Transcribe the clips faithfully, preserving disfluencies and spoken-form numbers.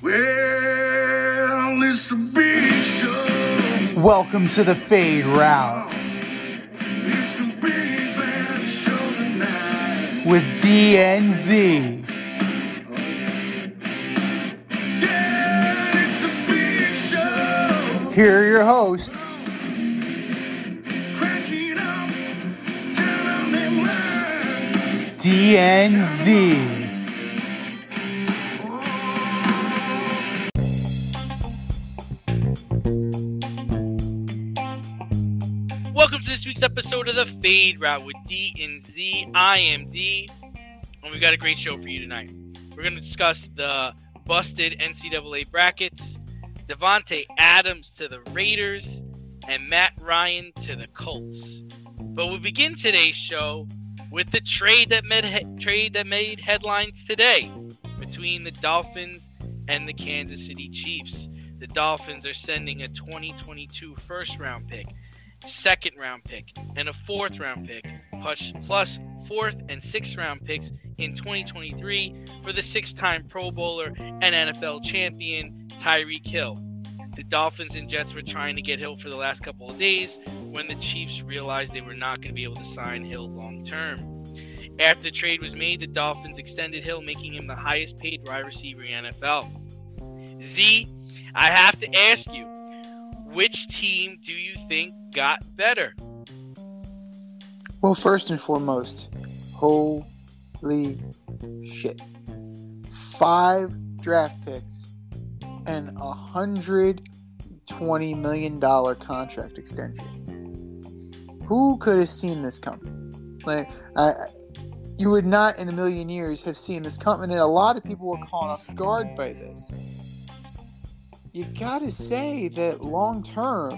Well, it's a big show. Welcome to the Fade Route. It's a big bad show tonight. With D N Z. Yeah, it's a big show. Here are your hosts. Crack it up, turn on them lights. D N Z. Welcome to this week's episode of the Fade Route with D and Z. I am D, and we've got a great show for you tonight. We're going to discuss the busted N C double A brackets, Davante Adams to the Raiders, and Matt Ryan to the Colts. But we'll begin today's show with the trade that made he- trade that made headlines today between the Dolphins and the Kansas City Chiefs. The Dolphins are sending a twenty twenty-two first-round pick, second round pick, and a fourth round pick, plus, plus fourth and sixth round picks in twenty twenty-three for the six-time Pro Bowler and N F L champion Tyreek Hill. The Dolphins and Jets were trying to get Hill for the last couple of days when the Chiefs realized they were not going to be able to sign Hill long term. After the trade was made, the Dolphins extended Hill, making him the highest paid wide receiver in the N F L. Z, I have to ask you, which team do you think got better? Well, first and foremost, holy shit. Five draft picks and a one hundred twenty million dollars contract extension. Who could have seen this coming? Like, I, you would not in a million years have seen this coming, and a lot of people were caught off guard by this. You gotta say that long term,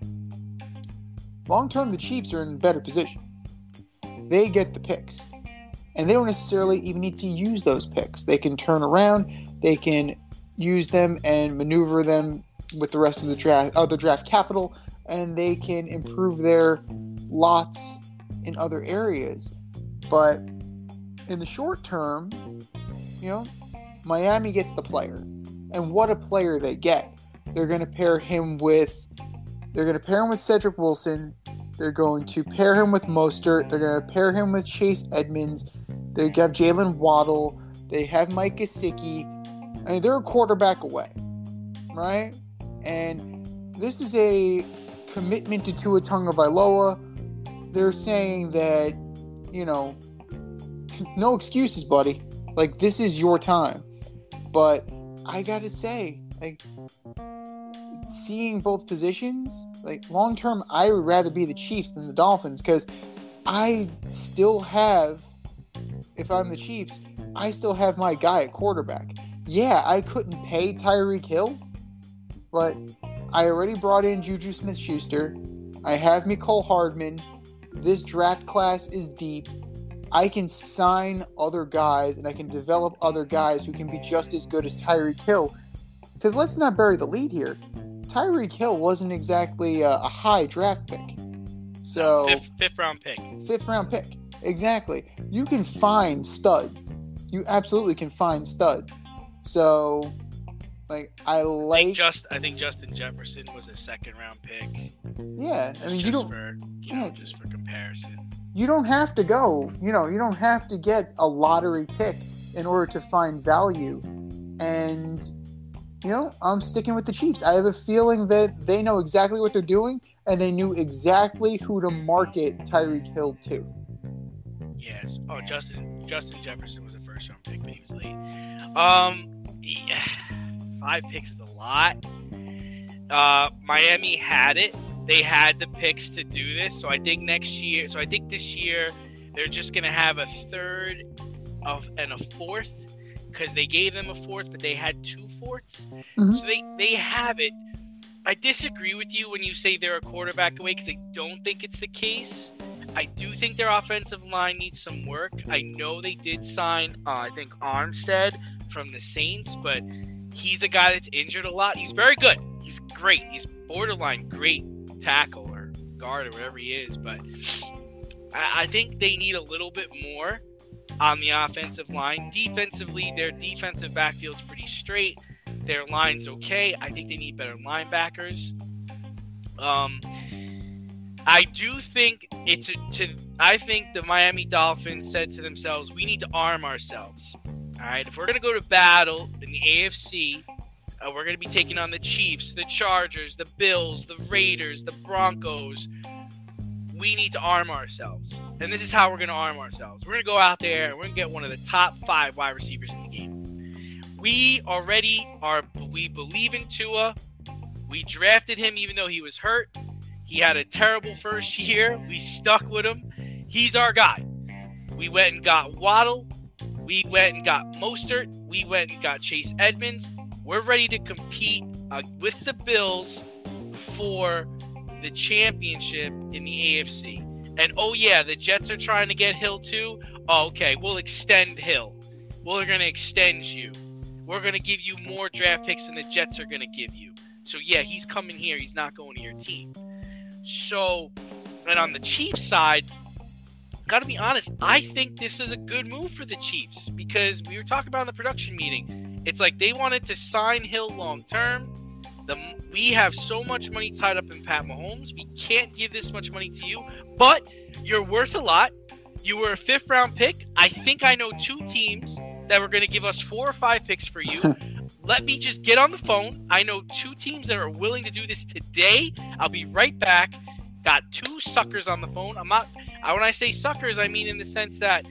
long term, the Chiefs are in a better position. They get the picks, and they don't necessarily even need to use those picks. They can turn around, they can use them and maneuver them with the rest of the draft, other draft capital, and they can improve their lots in other areas. But in the short term, you know, Miami gets the player. And what a player they get. They're going to pair him with they're going to pair him with Cedric Wilson. They're going to pair him with Mostert. They're going to pair him with Chase Edmonds. They have Jalen Waddle. They have Mike Gesicki. I mean, they're a quarterback away, right? And this is a commitment to Tua Tagovailoa. They're saying that, you know, no excuses, buddy. Like, this is your time. But I gotta say, like, seeing both positions, like, long term, I would rather be the Chiefs than the Dolphins, because I still have, if I'm the Chiefs, I still have my guy at quarterback. Yeah, I couldn't pay Tyreek Hill, but I already brought in Juju Smith-Schuster. I have Mecole Hardman. This draft class is deep. I can sign other guys, and I can develop other guys who can be just as good as Tyreek Hill. Because let's not bury the lead here. Tyreek Hill wasn't exactly a, a high draft pick. So Fifth, fifth round pick. Fifth round pick. Exactly. You can find studs. You absolutely can find studs. So, like, I like... I think, just, I think Justin Jefferson was a second round pick. Yeah. I mean, you don't... For, you know, just for comparison. You don't have to go, you know, you don't have to get a lottery pick in order to find value. And, you know, I'm sticking with the Chiefs. I have a feeling that they know exactly what they're doing, and they knew exactly who to market Tyreek Hill to. Yes. Oh, Justin Justin Jefferson was a first round pick, but he was late. Um, yeah, five picks is a lot. Uh, Miami had it. They had the picks to do this, so I think next year, so I think this year they're just going to have a third of and a fourth, because they gave them a fourth, but they had two fourths. Mm-hmm. So they, they have it. I disagree with you when you say they're a quarterback away, because I don't think it's the case. I do think their offensive line needs some work. I know they did sign, uh, I think, Armstead from the Saints, but he's a guy that's injured a lot. He's very good. He's great. He's borderline great tackle or guard or whatever he is, but I, I think they need a little bit more on the offensive line. Defensively, their defensive backfield's pretty straight. their line's okay. I think they need better linebackers. Um, I do think it's a, to. I think the Miami Dolphins said to themselves, "We need to arm ourselves. All right, if we're gonna go to battle in the A F C, uh, we're gonna be taking on the Chiefs, the Chargers, the Bills, the Raiders, the Broncos. We need to arm ourselves, and this is how we're gonna arm ourselves. We're gonna go out there and we're gonna get one of the top five wide receivers in the game. We already are. We believe in Tua. We drafted him even though he was hurt. He had a terrible first year. We stuck with him. He's our guy. We went and got Waddle. We went and got Mostert. We went and got Chase Edmonds. We're ready to compete uh, with the Bills for the championship in the A F C. And oh yeah, the Jets are trying to get Hill too. Oh, okay, we'll extend Hill. We're going to extend you. We're going to give you more draft picks than the Jets are going to give you. So yeah, he's coming here. He's not going to your team. So, and on the Chiefs side, gotta be honest, I think this is a good move for the Chiefs because we were talking about in the production meeting. It's like they wanted to sign Hill long term. The we have so much money tied up in Pat Mahomes. We can't give this much money to you, but you're worth a lot. You were a fifth round pick. I think I know two teams that were going to give us four or five picks for you. Let me just get on the phone. I know two teams that are willing to do this today. I'll be right back. Got two suckers on the phone. I'm not. I, when I say suckers, I mean in the sense that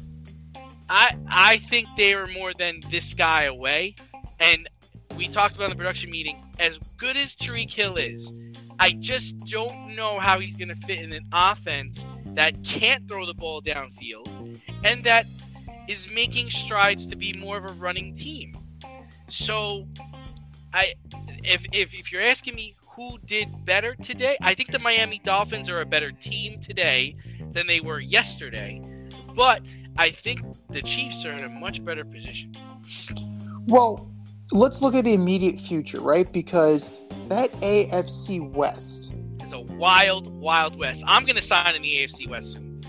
I I think they are more than this guy away. And we talked about in the production meeting. As good as Tyreek Hill is, I just don't know how he's going to fit in an offense that can't throw the ball downfield and that is making strides to be more of a running team. So, I if, if if you're asking me who did better today, I think the Miami Dolphins are a better team today than they were yesterday. But I think the Chiefs are in a much better position. Well, let's look at the immediate future, right? Because that A F C West is a wild, wild West. I'm going to sign in the A F C West soon.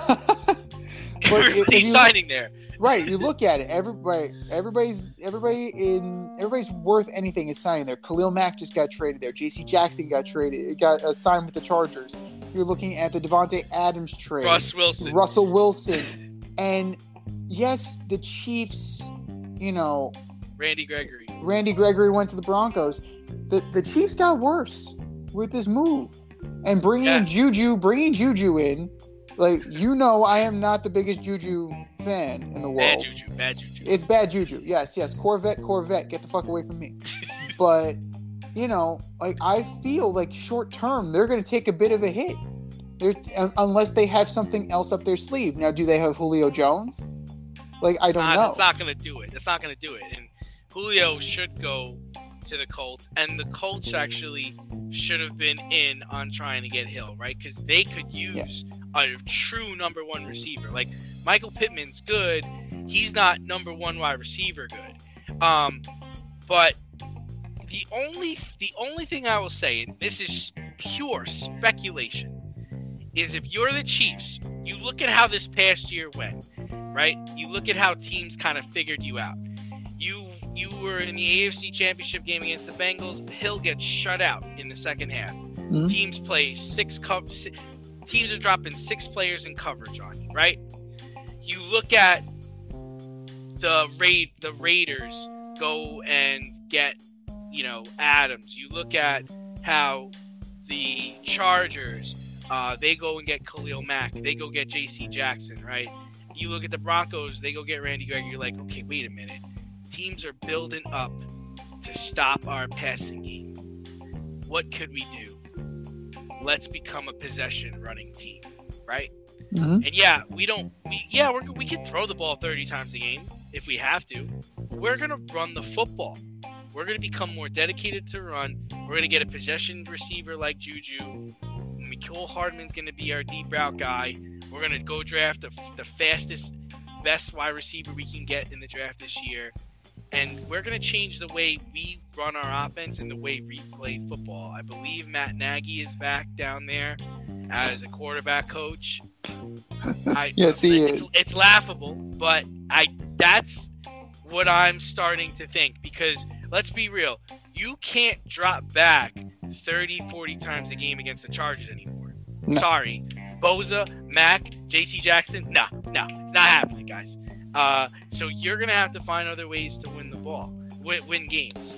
Everybody's signing there. Right, you look at it. Everybody, everybody's, everybody in, everybody's worth anything is signing there. Khalil Mack just got traded there. J C Jackson got traded, got uh, signed with the Chargers. You're looking at the Devontae Adams trade. Russ Wilson. Russell Wilson, and yes, the Chiefs. You know, Randy Gregory. Randy Gregory went to the Broncos. The the Chiefs got worse with this move, and bringing Yeah. in Juju, bringing Juju in. Like, you know, I am not the biggest Juju fan in the world. Bad Juju, bad Juju. It's bad Juju. Yes, yes. Corvette, Corvette. Get the fuck away from me. But, you know, like, I feel like short term, they're going to take a bit of a hit. They're, unless they have something else up their sleeve. Now, do they have Julio Jones? Like, I don't nah, know. That's not going to do it. That's not going to do it. And Julio should go to the Colts. And the Colts actually should have been in on trying to get Hill, right? Because they could use yeah. a true number one receiver. Like, Michael Pittman's good. He's not number one wide receiver good. Um, but the only the only thing I will say, and this is pure speculation, is if you're the Chiefs, you look at how this past year went, right? You look at how teams kind of figured you out. You you were in the A F C Championship game against the Bengals. Hill gets shut out in the second half. Mm-hmm. Teams play six co- six, teams are dropping six players in coverage on you, right? You look at the raid the Raiders go and get, you know, Adams. You look at how the Chargers uh, they go and get Khalil Mack. They go get J C Jackson, right? You look at the Broncos. They go get Randy Gregory. You're like, okay, wait a minute. Teams are building up to stop our passing game. What could we do? Let's become a possession running team, right? Mm-hmm. And yeah, we don't. We, yeah, we're, we can throw the ball thirty times a game if we have to. We're gonna run the football. We're gonna become more dedicated to run. We're gonna get a possession receiver like Juju. Mecole Hardman's gonna be our deep route guy. We're gonna go draft the, the fastest, best wide receiver we can get in the draft this year. And we're going to change the way we run our offense and the way we play football. I believe Matt Nagy is back down there as a quarterback coach. I, yes, he it's, is. It's laughable, but I that's what I'm starting to think. Because let's be real. You can't drop back thirty, forty times a game against the Chargers anymore. No. Sorry. Boza, Mac, J C Jackson, no, no, it's not happening, guys. Uh, so you're going to have to find other ways to win the ball, win, win games.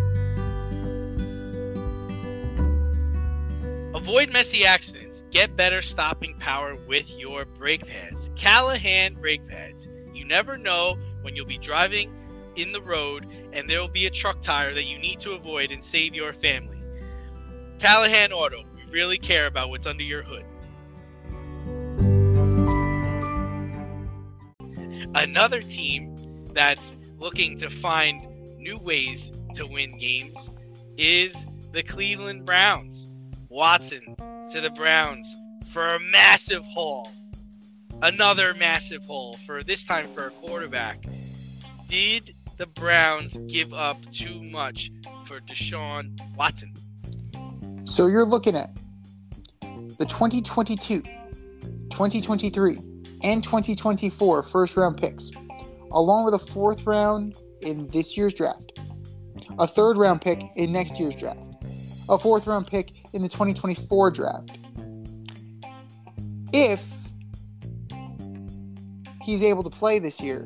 Avoid messy accidents. Get better stopping power with your brake pads. Callahan brake pads. You never know when you'll be driving in the road and there will be a truck tire that you need to avoid and save your family. Callahan Auto. We really care about what's under your hood. Another team that's looking to find new ways to win games is the Cleveland Browns. Watson to the Browns for a massive haul. Another massive haul, for this time for a quarterback. Did the Browns give up too much for Deshaun Watson? So you're looking at the twenty twenty-two, twenty twenty-three, and twenty twenty-four first round picks, along with a fourth round in this year's draft, a third round pick in next year's draft, a fourth round pick in the twenty twenty-four draft. If he's able to play this year,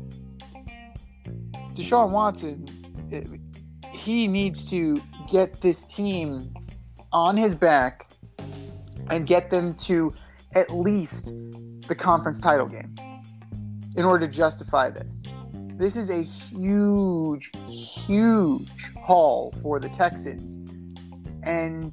Deshaun Watson, he needs to get this team on his back and get them to at least the conference title game in order to justify this. This is a huge, huge haul for the Texans. And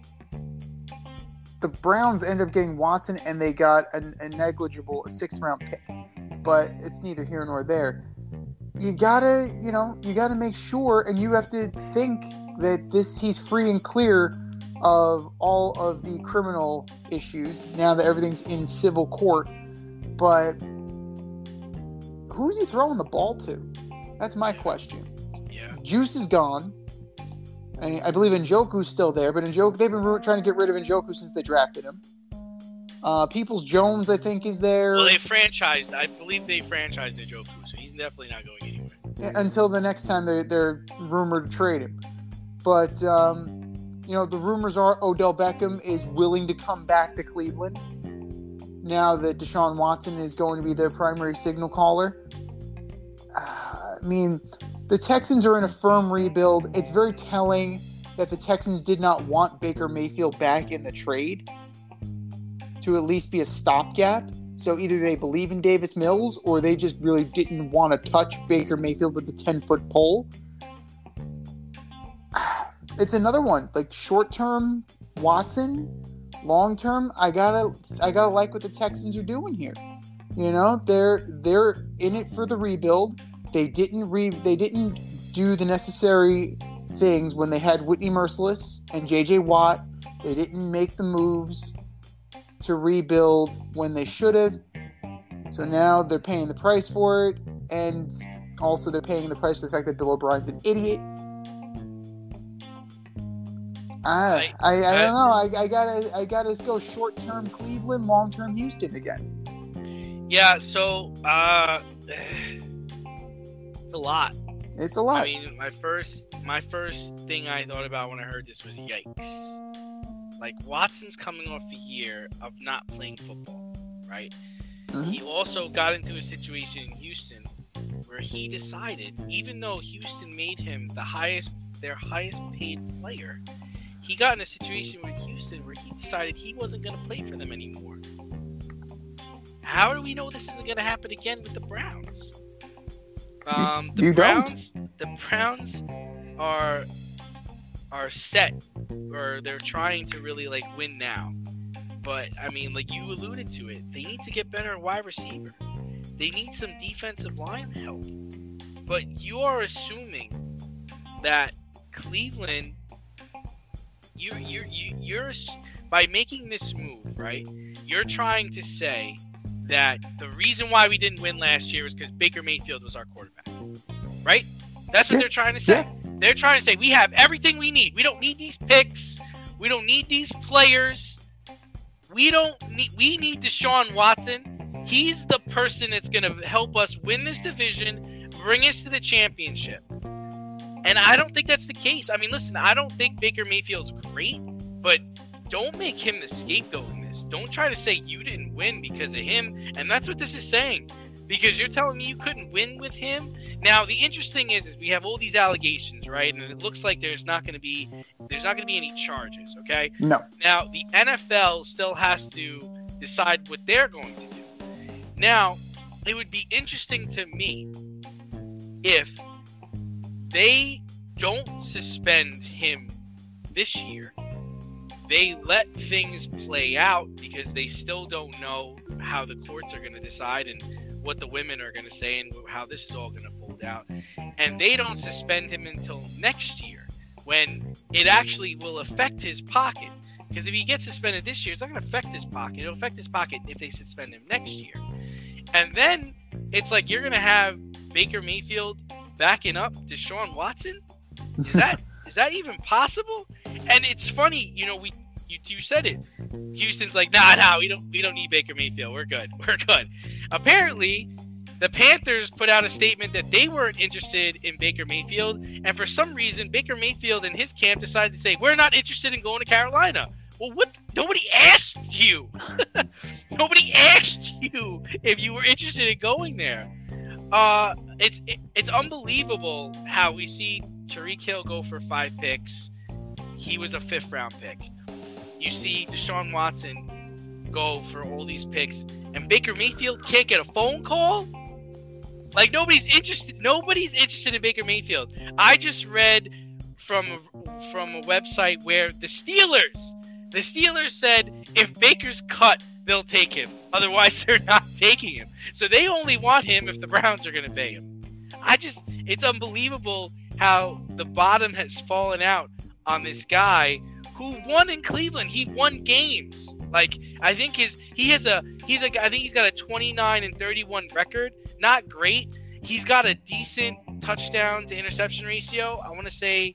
the Browns end up getting Watson, and they got a, a negligible sixth round pick. But it's neither here nor there. You gotta, you know, you gotta make sure, and you have to think that this he's free and clear of all of the criminal issues now that everything's in civil court. But who's he throwing the ball to? That's my question. Yeah. Juice is gone. I, mean, I believe Njoku's still there, but Njoku, they've been trying to get rid of Njoku since they drafted him. Uh, Peoples-Jones, I think, is there. Well, they franchised. I believe they franchised Njoku, so he's definitely not going anywhere. Until the next time they're, they're rumored to trade him. But, um, you know, the rumors are Odell Beckham is willing to come back to Cleveland now that Deshaun Watson is going to be their primary signal caller. Uh, I mean, the Texans are in a firm rebuild. It's very telling that the Texans did not want Baker Mayfield back in the trade to at least be a stopgap. So either they believe in Davis Mills or they just really didn't want to touch Baker Mayfield with the ten-foot pole. It's another one. Like short-term Watson, long-term, I gotta I gotta like what the Texans are doing here. You know, they're they're in it for the rebuild. They didn't re they didn't do the necessary things when they had Whitney Merciless and J J Watt. They didn't make the moves to rebuild when they should have. So now they're paying the price for it, and also they're paying the price for the fact that Bill O'Brien's an idiot. I I, I, I don't know. I, I gotta I gotta go short term Cleveland, long term Houston again. Yeah. So uh, it's a lot. It's a lot. I mean, my first my first thing I thought about when I heard this was yikes. Like, Watson's coming off a year of not playing football, right? Mm-hmm. He also got into a situation in Houston where he decided, even though Houston made him the highest, their highest paid player, he got in a situation with Houston where he decided he wasn't going to play for them anymore. How do we know this isn't going to happen again with the Browns? Um, the you Browns, don't. The Browns are are set, or they're trying to really like win now. But I mean, like you alluded to it, they need to get better at wide receiver. They need some defensive line help. But you are assuming that Cleveland, you you you you're by making this move, right? You're trying to say that the reason why we didn't win last year is because Baker Mayfield was our quarterback, right? That's what Yeah. they're trying to say. Yeah. They're trying to say we have everything we need. We don't need these picks. We don't need these players. We don't need. We need Deshaun Watson. He's the person that's going to help us win this division, bring us to the championship. And I don't think that's the case. I mean, listen, I don't think Baker Mayfield's great, but don't make him the scapegoat in this. Don't try to say you didn't win because of him. And that's what this is saying. Because you're telling me you couldn't win with him. Now, the interesting is, is we have all these allegations, right? And it looks like there's not going to be there's not going to be any charges, okay? No. Now, the N F L still has to decide what they're going to do. Now, it would be interesting to me if they don't suspend him this year. They let things play out because they still don't know how the courts are going to decide and what the women are going to say and how this is all going to fold out. And they don't suspend him until next year when it actually will affect his pocket. Because if he gets suspended this year, it's not going to affect his pocket. It'll affect his pocket if they suspend him next year. And then it's like you're going to have Baker Mayfield backing up Deshaun Watson? Is that is that even possible? And it's funny, you know, we you, you said it. Houston's like, nah, nah, we don't we don't need Baker Mayfield. We're good. We're good. Apparently, the Panthers put out a statement that they weren't interested in Baker Mayfield, and for some reason, Baker Mayfield and his camp decided to say, we're not interested in going to Carolina. Well, what? Nobody asked you. Nobody asked you if you were interested in going there. Uh, it's it, it's unbelievable how we see Tyreek Hill go for five picks. He was a fifth round pick. You see Deshaun Watson go for all these picks, and Baker Mayfield can't get a phone call. Like nobody's interested. Nobody's interested in Baker Mayfield. I just read from from a website where the Steelers, the Steelers said if Baker's cut, they'll take him. Otherwise, they're not taking him. So they only want him if the Browns are going to pay him. I just, it's unbelievable how the bottom has fallen out on this guy who won in Cleveland. He won games. Like I think his he has a he's a I think he's got a twenty-nine and thirty-one record. Not great. He's got a decent touchdown to interception ratio. I want to say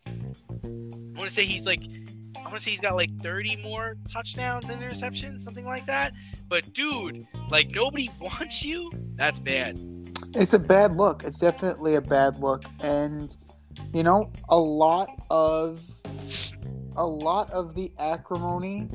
I want to say he's like I want to say he's got like thirty more touchdowns and interceptions, something like that. But dude, like nobody wants you. That's bad. It's a bad look. It's definitely a bad look, and you know, a lot of a lot of the acrimony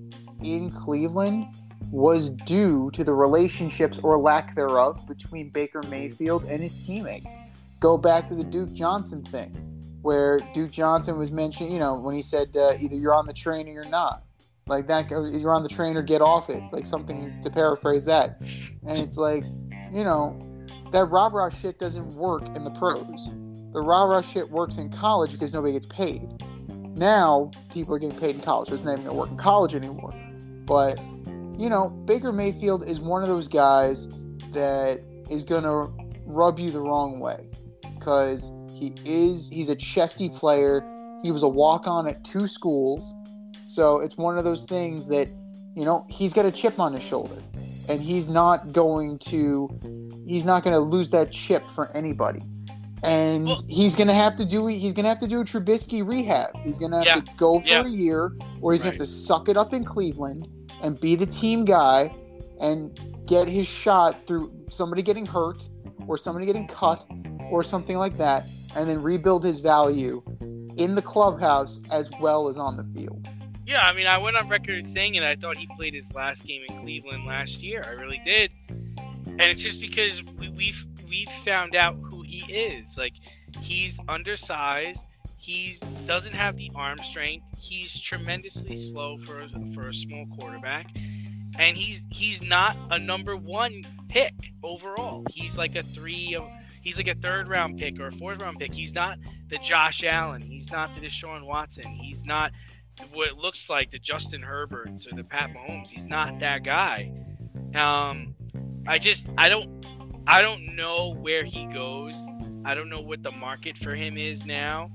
in Cleveland was due to the relationships or lack thereof between Baker Mayfield and his teammates. Go back to the Duke Johnson thing, where Duke Johnson was mentioned, you know, when he said uh, either you're on the train or you're not. Like that, you're on the train or get off it. Like something to paraphrase that. And it's like, you know, that rah-rah shit doesn't work in the pros. The rah-rah shit works in college because nobody gets paid. Now, people are getting paid in college, so it's not even going to work in college anymore. But, you know, Baker Mayfield is one of those guys that is going to rub you the wrong way. Because he is, he's a chesty player. He was a walk-on at two schools. So it's one of those things that, you know, he's got a chip on his shoulder. And he's not going to, he's not going to lose that chip for anybody. And well, he's gonna have to do he's gonna have to do a Trubisky rehab. He's gonna have yeah, to go for yeah. a year, or he's right. gonna have to suck it up in Cleveland and be the team guy and get his shot through somebody getting hurt or somebody getting cut or something like that, and then rebuild his value in the clubhouse as well as on the field. Yeah, I mean, I went on record saying it. I thought he played his last game in Cleveland last year. I really did, and it's just because we, we've we've found out who he is. Like, he's undersized. He doesn't have the arm strength. He's tremendously slow for a, for a small quarterback, and he's he's not a number one pick overall. He's like a three. He's like a third round pick or a fourth round pick. He's not the Josh Allen. He's not the Deshaun Watson. He's not what it looks like the Justin Herberts or the Pat Mahomes. He's not that guy. Um, I just I don't. I don't know where he goes. I don't know what the market for him is now.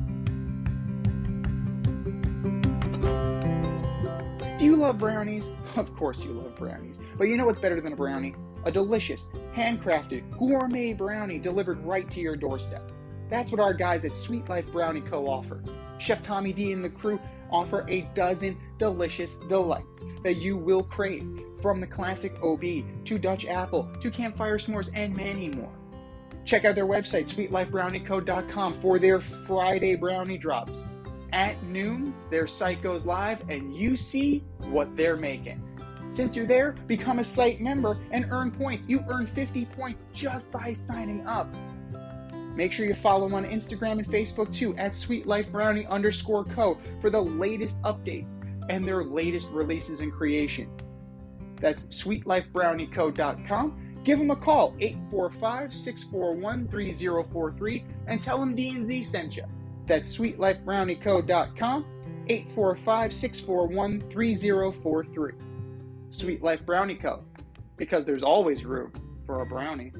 Do you love brownies? Of course you love brownies. But you know what's better than a brownie? A delicious, handcrafted, gourmet brownie delivered right to your doorstep. That's what our guys at Sweet Life Brownie Co. offer. Chef Tommy D and the crew offer a dozen delicious delights that you will crave. From the classic O B to Dutch apple to campfire s'mores and many more. Check out their website, sweet life brownie co dot com, for their Friday brownie drops. At noon, their site goes live and you see what they're making. Since you're there, become a site member and earn points. You earn fifty points just by signing up. Make sure you follow them on Instagram and Facebook too, at sweetlifebrownie underscore co, for the latest updates and their latest releases and creations. That's sweet life brownie co dot com. Give them a call, eight four five, six four one, three zero four three, and tell them D and Z sent you. That's sweet life brownie co dot com, eight four five, six four one, three zero four three. Sweet Life Brownie Co., because there's always room for a brownie.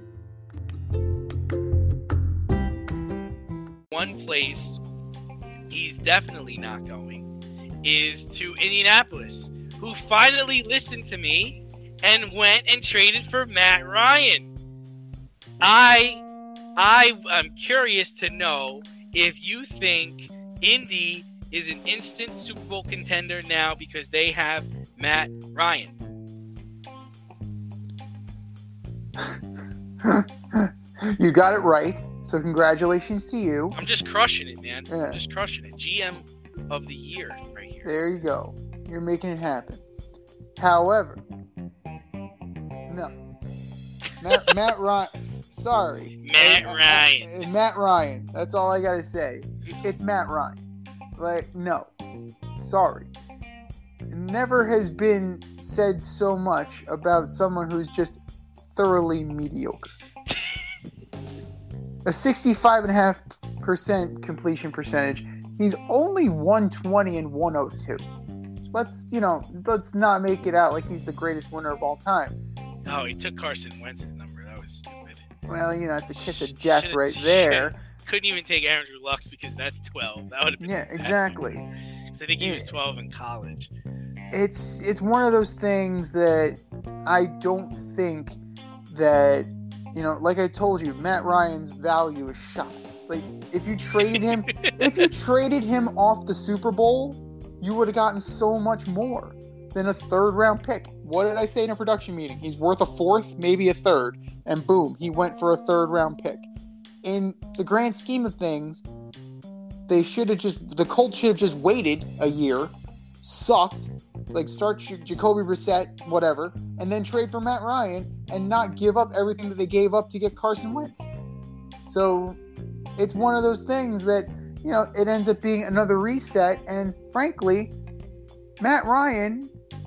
One place he's definitely not going is to Indianapolis, who finally listened to me and went and traded for Matt Ryan. I, I am curious to know if you think Indy is an instant Super Bowl contender now because they have Matt Ryan. You got it right. So congratulations to you. I'm just crushing it, man. Yeah. I'm just crushing it. G M of the year right here. There you go. You're making it happen. However, no. Matt, Matt Ryan. Sorry. Matt I- I- Ryan. I- Matt Ryan. That's all I got to say. It's Matt Ryan. Like, no. Sorry. Never has been said so much about someone who's just thoroughly mediocre. A sixty-five point five percent completion percentage. He's only one twenty and one oh two. Let's, you know, let's not make it out like he's the greatest winner of all time. Oh, he took Carson Wentz's number. That was stupid. Well, you know, it's the kiss of death Should've- right there. should've- Couldn't even take Andrew Luck's because that's twelve. That would have been Yeah, fantastic. exactly. So I think he was Yeah. twelve in college. It's it's one of those things that I don't think that, you know, like I told you, Matt Ryan's value is shot. Like, if you traded him, if you traded him off the Super Bowl, you would have gotten so much more than a third round pick. What did I say in a production meeting? He's worth a fourth, maybe a third, and boom, he went for a third round pick. In the grand scheme of things, they should have just, the Colts should have just waited a year, sucked, like start J- Jacoby Brissett, whatever, and then trade for Matt Ryan and not give up everything that they gave up to get Carson Wentz. So it's one of those things that, you know, it ends up being another reset. And frankly, Matt Ryan,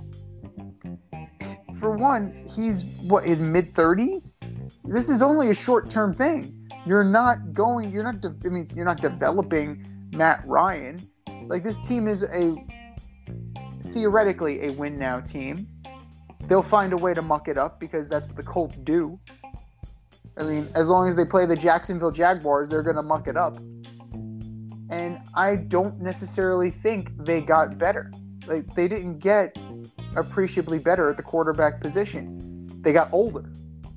for one, he's what, his mid thirties? This is only a short-term thing. You're not going, you're not, de- I mean, you're not developing Matt Ryan. Like, this team is a, theoretically, a win-now team. They'll find a way to muck it up because that's what the Colts do. I mean, as long as they play the Jacksonville Jaguars, they're going to muck it up. And I don't necessarily think they got better. Like, they didn't get appreciably better at the quarterback position. They got older.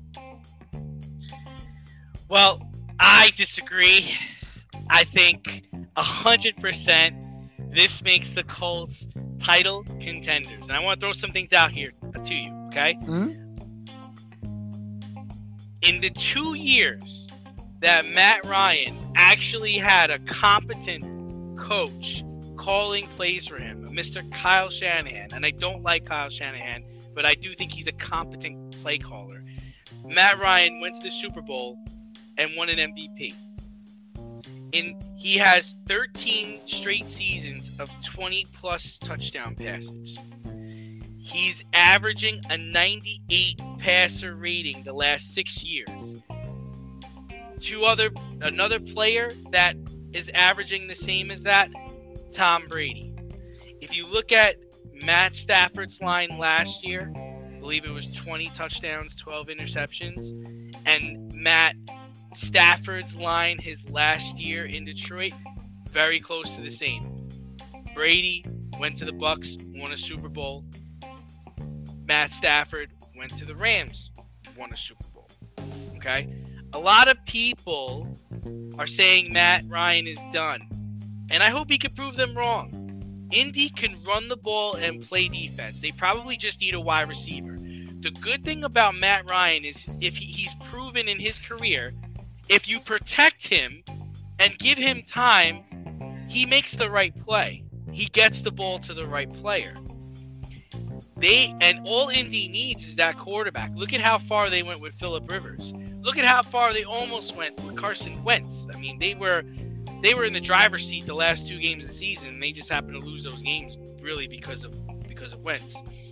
Well, I disagree. I think one hundred percent this makes the Colts title contenders. And I want to throw some things out here to you, okay? Mm-hmm. In the two years that Matt Ryan actually had a competent coach calling plays for him, Mister Kyle Shanahan, and I don't like Kyle Shanahan, but I do think he's a competent play caller. Matt Ryan went to the Super Bowl and won an M V P. In he has thirteen straight seasons of twenty plus touchdown passes. He's averaging a ninety-eight passer rating the last six years. Two other another player that is averaging the same as that, Tom Brady. If you look at Matt Stafford's line last year, I believe it was twenty touchdowns, twelve interceptions, and Matt Stafford's line his last year in Detroit, very close to the same. Brady went to the Bucks, won a Super Bowl. Matt Stafford went to the Rams, won a Super Bowl. Okay? A lot of people are saying Matt Ryan is done. And I hope he can prove them wrong. Indy can run the ball and play defense. They probably just need a wide receiver. The good thing about Matt Ryan is if he, he's proven in his career, if you protect him and give him time, he makes the right play. He gets the ball to the right player. They and all Indy needs is that quarterback. Look at how far they went with Phillip Rivers. Look at how far they almost went with Carson Wentz. I mean, they were they were in the driver's seat the last two games of the season, and they just happened to lose those games really because of because of Wentz.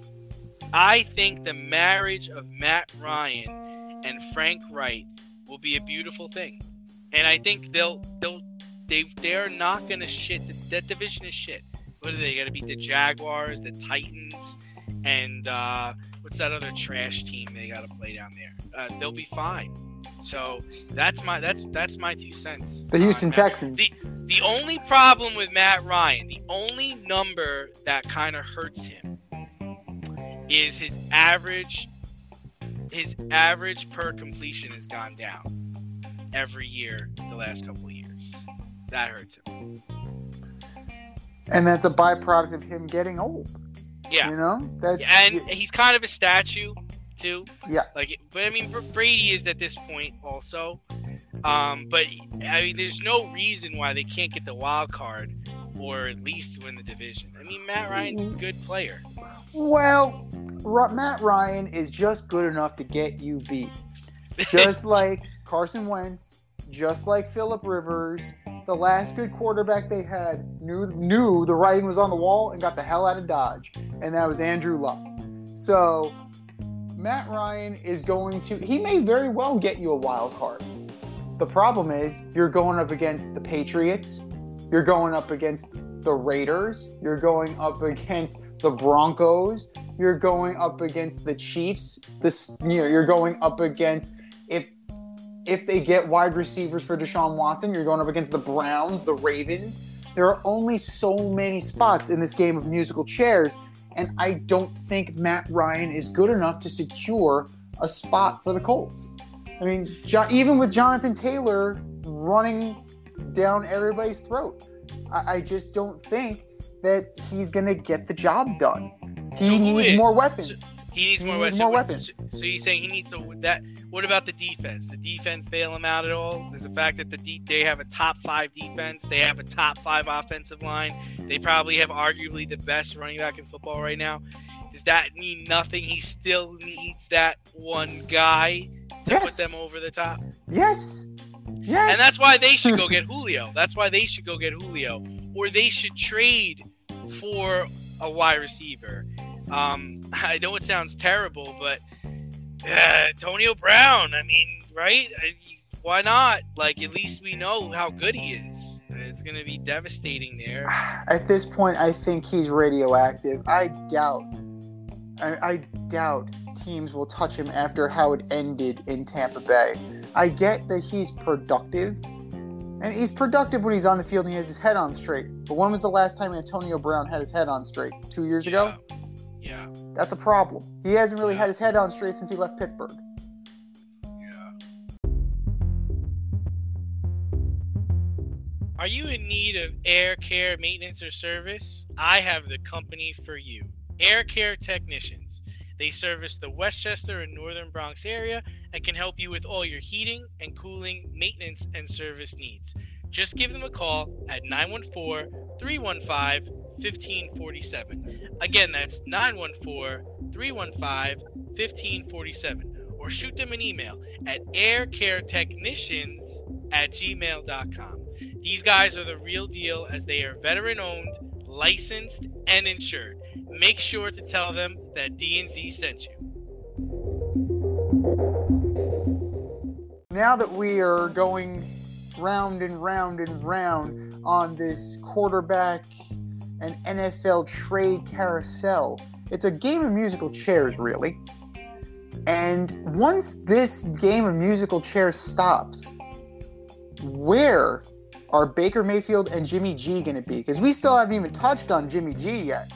I think the marriage of Matt Ryan and Frank Wright will be a beautiful thing, and I think they'll they'll they they're not gonna shit. That division is shit. What are they gonna beat? The Jaguars, the Titans, and uh, what's that other trash team they gotta play down there? Uh, they'll be fine. So that's my that's that's my two cents. The Houston Texans. The the only problem with Matt Ryan, the only number that kind of hurts him, is his average. His average per completion has gone down every year the last couple of years. That hurts him. And that's a byproduct of him getting old. Yeah. You know? That's and he's kind of a statue too. Yeah. Like, but I mean, Brady is at this point also. Um, but I mean, there's no reason why they can't get the wild card or at least win the division. I mean, Matt Ryan's a good player. Well, R- Matt Ryan is just good enough to get you beat. Just like Carson Wentz, just like Phillip Rivers, the last good quarterback they had knew knew the writing was on the wall and got the hell out of Dodge, and that was Andrew Luck. So Matt Ryan is going to, he may very well get you a wild card. The problem is you're going up against the Patriots, you're going up against the Raiders, you're going up against the Broncos, you're going up against the Chiefs, this you know, you're going up against if if they get wide receivers for Deshaun Watson, you're going up against the Browns, the Ravens. There are only so many spots in this game of musical chairs, and I don't think Matt Ryan is good enough to secure a spot for the Colts. I mean, jo- even with Jonathan Taylor running down everybody's throat, I, I just don't think that he's going to get the job done. He So who needs is? more weapons. So he needs He more needs weapons. more So- weapons. So, so you're saying he needs to that? What about the defense? The defense bail him out at all? There's the fact that the de- they have a top five defense. They have a top five offensive line. They probably have arguably the best running back in football right now. Does that mean nothing? He still needs that one guy to Yes. put them over the top. Yes. Yes. And that's why they should go get Julio. That's why they should go get Julio. Or they should trade for a wide receiver. Um, I know it sounds terrible, but uh, Antonio Brown, I mean, right? Why not? Like, at least we know how good he is. It's going to be devastating there. At this point, I think he's radioactive. I doubt. I, I doubt teams will touch him after how it ended in Tampa Bay. I get that he's productive, and he's productive when he's on the field and he has his head on straight. But when was the last time Antonio Brown had his head on straight? Two years ago? Yeah. That's a problem. He hasn't really Yeah. had his head on straight since he left Pittsburgh. Yeah. Are you in need of air care maintenance or service? I have the company for you. Air Care Technicians. They service the Westchester and Northern Bronx area and can help you with all your heating and cooling, maintenance, and service needs. Just give them a call at nine one four, three one five, one five four seven. Again, that's nine one four, three one five, one five four seven. Or shoot them an email at aircaretechnicians at gmail dot com. These guys are the real deal as they are veteran-owned, licensed, and insured. Make sure to tell them that D and Z sent you. Now that we are going round and round and round on this quarterback and N F L trade carousel, it's a game of musical chairs, really. And once this game of musical chairs stops, where are Baker Mayfield and Jimmy G going to be? Because we still haven't even touched on Jimmy G yet.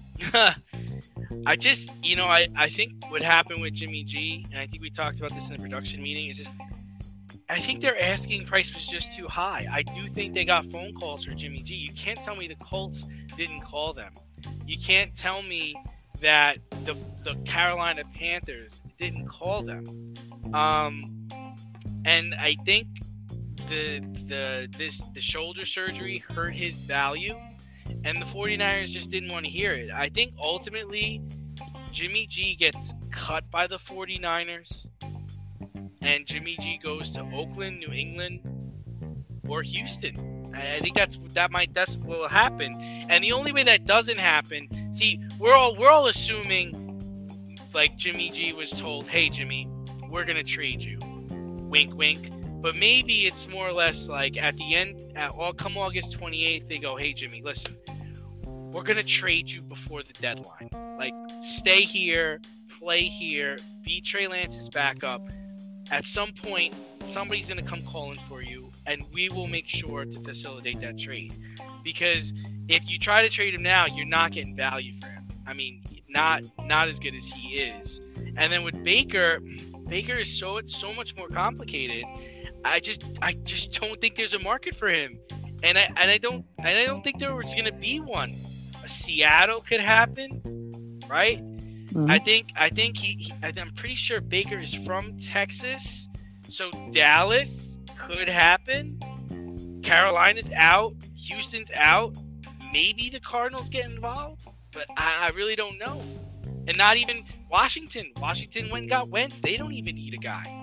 I just, you know, I, I think what happened with Jimmy G, and I think we talked about this in the production meeting, is just, I think their asking price was just too high. I do think they got phone calls for Jimmy G. You can't tell me the Colts didn't call them. You can't tell me that the the Carolina Panthers didn't call them. Um, and I think the the this the shoulder surgery hurt his value, and the 49ers just didn't want to hear it. I think ultimately Jimmy G gets cut by the 49ers, and Jimmy G goes to Oakland, New England, or Houston. I, I think that's that might that's what will happen. And the only way that doesn't happen, see, we're all we're all assuming like Jimmy G was told, "Hey Jimmy, we're gonna trade you." Wink, wink. But maybe it's more or less like at the end, at all come August twenty-eighth, they go, "Hey Jimmy, listen, we're gonna trade you before the deadline. Like, stay here, play here, be Trey Lance's backup. At some point, somebody's gonna come calling for you, and we will make sure to facilitate that trade. Because if you try to trade him now, you're not getting value for him. I mean, not not as good as he is. And then with Baker, Baker is so so much more complicated. I just I just don't think there's a market for him, and I and I don't and I don't think there was gonna be one. A Seattle could happen, right? Mm-hmm. I think I think he, he I'm pretty sure Baker is from Texas, so Dallas could happen. Carolina's out, Houston's out. Maybe the Cardinals get involved, but I, I really don't know. And not even Washington. Washington went and got Wentz. They don't even need a guy.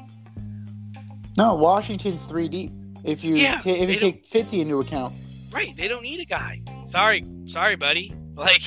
No, Washington's three deep. If you Yeah, ta- if they you take Fitzy into account. Right, they don't need a guy. Sorry, sorry, buddy. Like,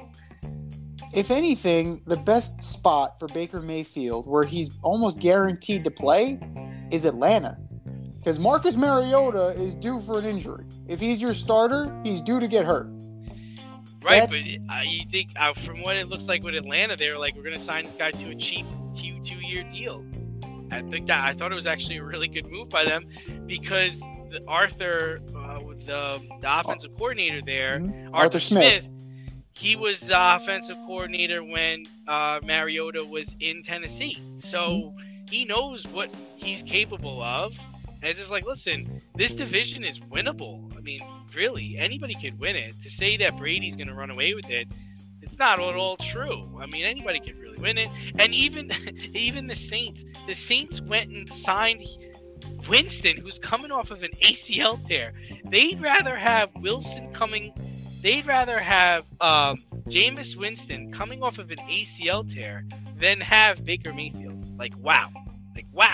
If anything, the best spot for Baker Mayfield, where he's almost guaranteed to play, is Atlanta. Because Marcus Mariota is due for an injury. If he's your starter, he's due to get hurt. right, That's- but uh, you think uh, from what it looks like with Atlanta, they were like, we're gonna sign this guy to a cheap two two year deal. I think that I thought it was actually a really good move by them because the Arthur, uh, the the offensive coordinator there, Mhm. Arthur, Arthur Smith. Smith, he was the offensive coordinator when uh, Mariota was in Tennessee, so he knows what he's capable of. And it's just like, listen, this division is winnable. I mean, really, anybody could win it. To say that Brady's going to run away with it, it's not at all true. I mean, anybody could really win it. And even even the Saints, the Saints went and signed Winston, who's coming off of an A C L tear. They'd rather have Wilson coming. They'd rather have um, Jameis Winston coming off of an A C L tear than have Baker Mayfield. Like, wow. Like, wow.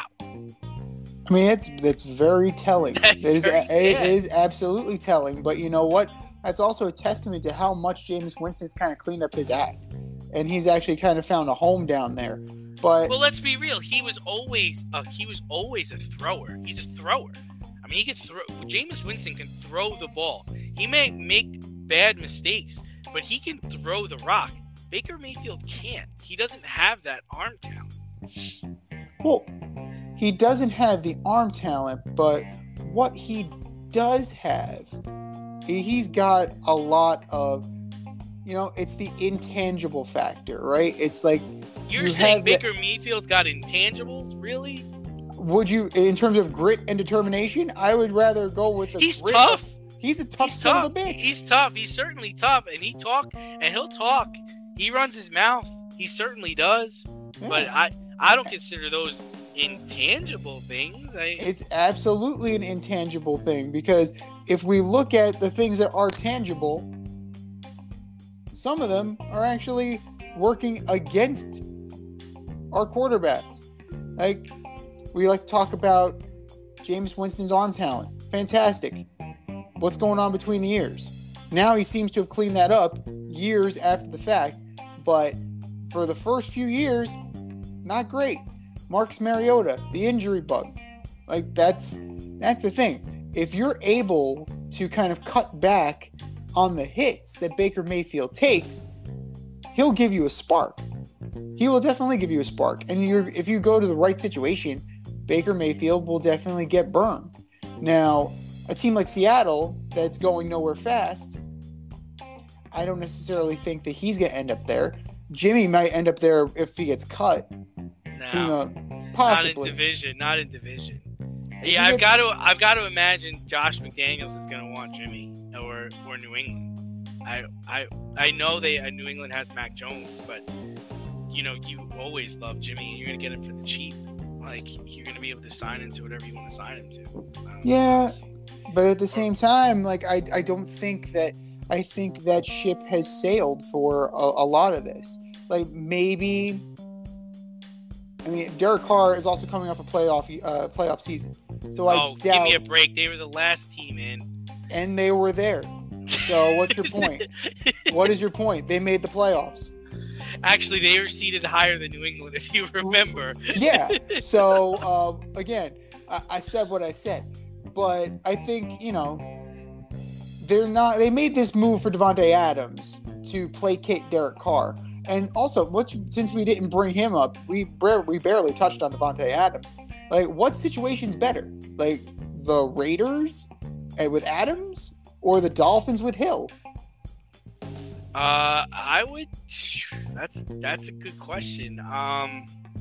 I mean, that's that's very telling. That's it, is, very- it yeah. is absolutely telling. But you know what? That's also a testament to how much Jameis Winston's kind of cleaned up his act. And he's actually kind of found a home down there. But Well, let's be real. He was always uh, he was always a thrower. He's a thrower. I mean, he could throw. Jameis Winston can throw the ball. He may make bad mistakes, but he can throw the rock. Baker Mayfield can't. He doesn't have that arm talent. well, he doesn't have the arm talent, but what he does have, he's got a lot of, you know, it's the intangible factor, right? It's like, You're You saying have the- Baker Mayfield's got intangibles? Really? would you, in terms of grit and determination, I would rather go with the He's grit. tough. He's a tough He's son tough. of a bitch. He's tough. He's certainly tough, and he talk and he'll talk. He runs his mouth. He certainly does. Yeah. But I, I don't consider those intangible things. I, It's absolutely an intangible thing, because if we look at the things that are tangible, some of them are actually working against our quarterbacks. Like, we like to talk about Jameis Winston's arm talent. Fantastic. What's going on between the ears? Now he seems to have cleaned that up years after the fact, but for the first few years, not great. Marcus Mariota, the injury bug. Like, that's that's the thing. If you're able to kind of cut back on the hits that Baker Mayfield takes, he'll give you a spark. He will definitely give you a spark. And you're if you go to the right situation, Baker Mayfield will definitely get burned. Now, a team like Seattle that's going nowhere fast, I don't necessarily think that he's going to end up there. Jimmy might end up there if he gets cut. no. Who knows? Not in Possibly. division. Not in division. If Yeah, he I've gets- got to. I've got to imagine Josh McDaniels is going to want Jimmy or or New England. I I I know they uh, New England has Mac Jones, but you know you always love Jimmy, and you're going to get him for the cheap. Like, you're going to be able to sign him to whatever you want to sign him to. I don't Yeah. know. But at the same time, like I, I don't think that I think that ship has sailed for a, a lot of this. Like maybe, I mean, Derek Carr is also coming off a playoff uh, playoff season, so I Oh, doubt. give me a break. They were the last team in. And they were there. So what's your point? What is your point? They made the playoffs. Actually, they were seated higher than New England, if you remember. Yeah. So uh, again, I, I said what I said, but I think you know they're not. They made this move for Devontae Adams to placate Derek Carr, and also, what since we didn't bring him up, we bar- we barely touched on Devontae Adams. Like, what situation's better? Like the Raiders and with Adams, or the Dolphins with Hill? Uh, I would. That's that's a good question. Um,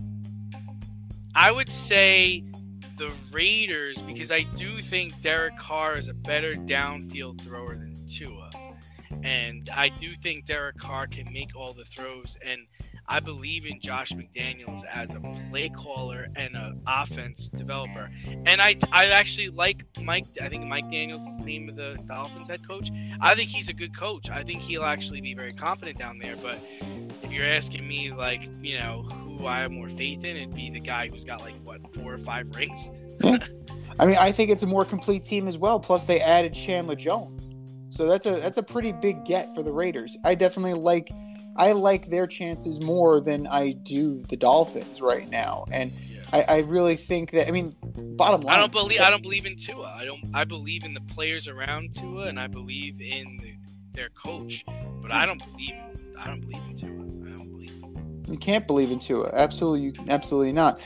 I would say the Raiders, because I do think Derek Carr is a better downfield thrower than Tua, and I do think Derek Carr can make all the throws, and I believe in Josh McDaniels as a play caller and an offense developer. And I I actually like Mike. I think Mike Daniels is the name of the Dolphins head coach. I think he's a good coach. I think he'll actually be very confident down there. But if you're asking me, like, you know, who I have more faith in, it'd be the guy who's got, like, what, four or five rings? Yeah. I mean, I think it's a more complete team as well. Plus, they added Chandler Jones, so that's a that's a pretty big get for the Raiders. I definitely like. I like their chances more than I do the Dolphins right now, and Yeah. I, I really think that. I mean, bottom line, I don't believe I don't believe in Tua. I don't. I believe in the players around Tua, and I believe in the, their coach. But I don't believe. I don't believe in Tua. I don't believe. In you can't believe in Tua. Absolutely, absolutely not.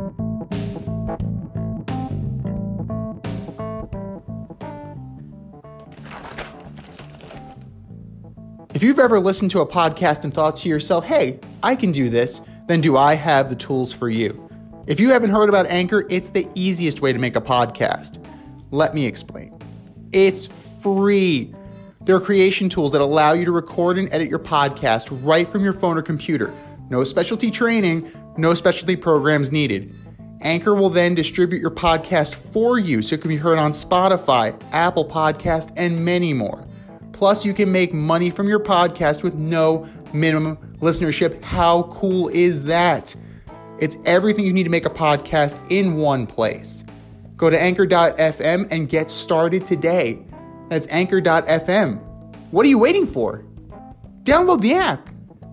If you've ever listened to a podcast and thought to yourself, hey, I can do this, then do I have the tools for you? If you haven't heard about Anchor, it's the easiest way to make a podcast. Let me explain. It's free. There are creation tools that allow you to record and edit your podcast right from your phone or computer. No specialty training, no specialty programs needed. Anchor will then distribute your podcast for you so it can be heard on Spotify, Apple Podcast, and many more. Plus, you can make money from your podcast with no minimum listenership. How cool is that? It's everything you need to make a podcast in one place. Go to anchor dot f m and get started today. That's anchor dot f m. What are you waiting for? Download the app.